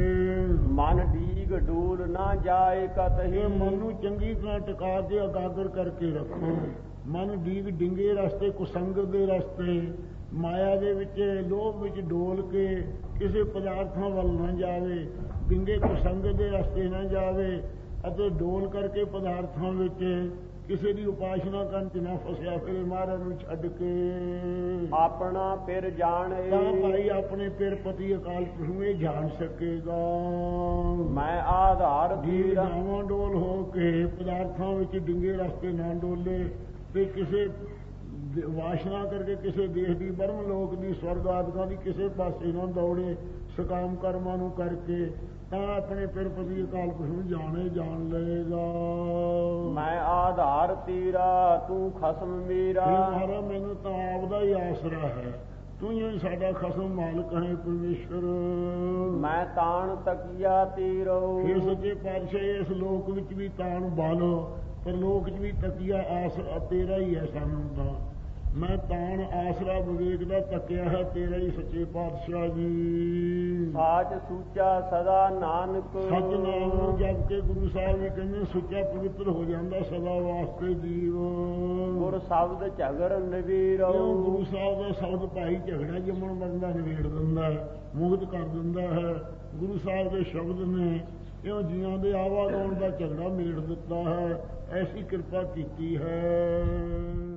ਮਨ ਡੀਗ ਡੂਲ ਨਾ ਜਾਏ ਕਤਹੀ। ਇਹ ਮਨ ਨੂੰ ਚੰਗੀ ਤਰ੍ਹਾਂ ਟਿਕਾ ਕੇ ਇਕਾਗਰ ਕਰਕੇ ਰੱਖੋ। ਮਨ ਡੀਗ ਡਿੰਗੇ ਰਸਤੇ ਕੁਸੰਗਤ ਦੇ ਰਸਤੇ ਮਾਇਆ ਦੇ ਵਿੱਚ ਲੋਭ ਵਿੱਚ ਡੋਲ ਕੇ ਕਿਸੇ ਪਦਾਰਥਾਂ ਵੱਲ ਨਾ ਜਾਵੇ, ਡਿੰਗੇ ਕੁਸੰਗਤ ਦੇ ਰਸਤੇ ਨਾ ਜਾਵੇ ਅਤੇ ਡੋਲ ਕਰਕੇ ਪਦਾਰਥਾਂ ਵਿੱਚ ਕਿਸੇ ਦੀ ਉਪਾਸਨਾ ਕਰਨ ਚ ਨਾ ਫਸਿਆ ਫਿਰੇ ਮਹਾਰਾਜ ਨੂੰ ਛੱਡ ਕੇ। ਆਪਣਾ ਫਿਰ ਜਾਣੇ ਤਾਂ ਭਾਈ ਆਪਣੇ ਪਿਰ ਪਤੀ ਅਕਾਲ ਪੁਰਖ ਨੂੰ ਇਹ ਜਾਣ ਸਕੇਗਾ। ਮੈਂ ਆਧਾਰ ਜੀਵ ਧੀਰਾ ਨਾਵਾਂ ਡੋਲ ਹੋ ਕੇ ਪਦਾਰਥਾਂ ਵਿੱਚ ਡਿੰਗੇ ਰਸਤੇ ਨਾ ਡੋਲੇ ਤੇ ਕਿਸੇ ਵਾਸ਼ਨਾ ਕਰਕੇ ਕਿਸੇ ਦੇਸ਼ ਦੀ ਬਰਮ ਲੋਕ ਦੀ ਸਵਰਗ ਆਦਿਕਾਂ ਦੀ ਕਿਸੇ ਪਾਸੇ ਨਾ ਦੌੜੇ। ਸਕਾਮ ਕਰਮਾਂ ਨੂੰ ਕਰਕੇ ਤਾਂ ਆਪਣੇ ਪਿਰ ਪਤੀ ਅਕਾਲ ਪੁਰਖ ਨੂੰ ਜਾਣੇ ਜਾਣ ਲਏਗਾ। ਮੈਂ ਆਧਾਰ ਤੀਰਾ ਤੂੰ ਖਸਮ ਮੇਰਾ। ਮਹਾਰਾਜ ਮੈਨੂੰ ਤਾਂ ਆਪਦਾ ਹੀ ਆਸਰਾ ਹੈ, ਤੂੰ ਹੀ ਸਾਡਾ ਖਸਮ ਮਾਲਕ ਹੈ ਪਰਮੇਸ਼ਰ। ਮੈਂ ਤਾਣ ਤਕੀਆ ਤੀਰੋ। ਫਿਰ ਸੱਚੇ ਪਾਤਸ਼ਾਹ ਇਸ ਲੋਕ ਵਿੱਚ ਵੀ ਤਾਣ ਬਾਲੋ ਪਰ ਲੋਕ ਚ ਵੀ ਤਕੀਆ ਆਸਰਾ ਤੇਰਾ ਹੀ ਹੈ। ਸਾਨੂੰ ਤਾਂ ਮੈਂ ਤਾਣ ਆਸਰਾ ਵਿਵੇਕ ਦਾ ਤੱਕਿਆ ਹੈ ਤੇਰਾ ਹੀ ਸੱਚੇ ਪਾਤਸ਼ਾਹ ਜੀ। ਸਾਚ ਸੂਚਾ ਸਦਾ ਨਾਨਕ। ਸੱਚ ਨਾਮ ਨੂੰ ਜਪ ਕੇ ਗੁਰੂ ਸਾਹਿਬ ਜੀ ਕਹਿੰਦੇ ਸੁੱਚਾ ਪਵਿੱਤਰ ਹੋ ਜਾਂਦਾ ਸਦਾ ਵਾਸਤੇ ਜੀਵ। ਗੁਰ ਸ਼ਬਦ ਝਗਰ ਨਵੀਰੋ। ਗੁਰੂ ਸਾਹਿਬ ਦਾ ਸ਼ਬਦ ਭਾਈ ਝਗੜਾ ਜੰਮਣ ਮਰਨ ਦਾ ਨਿਬੇੜ ਦਿੰਦਾ ਹੈ, ਮੁਕਤ ਕਰ ਦਿੰਦਾ ਹੈ। ਗੁਰੂ ਸਾਹਿਬ ਦੇ ਸ਼ਬਦ ਨੇ ਇਉਂ ਜੀਆਂ ਦੇ ਆਵਾਗਾਉਣ ਦਾ ਝਗੜਾ ਮੇੜ ਦਿੱਤਾ ਹੈ। ਐਸੀ ਕਿਰਪਾ ਕੀਤੀ ਹੈ।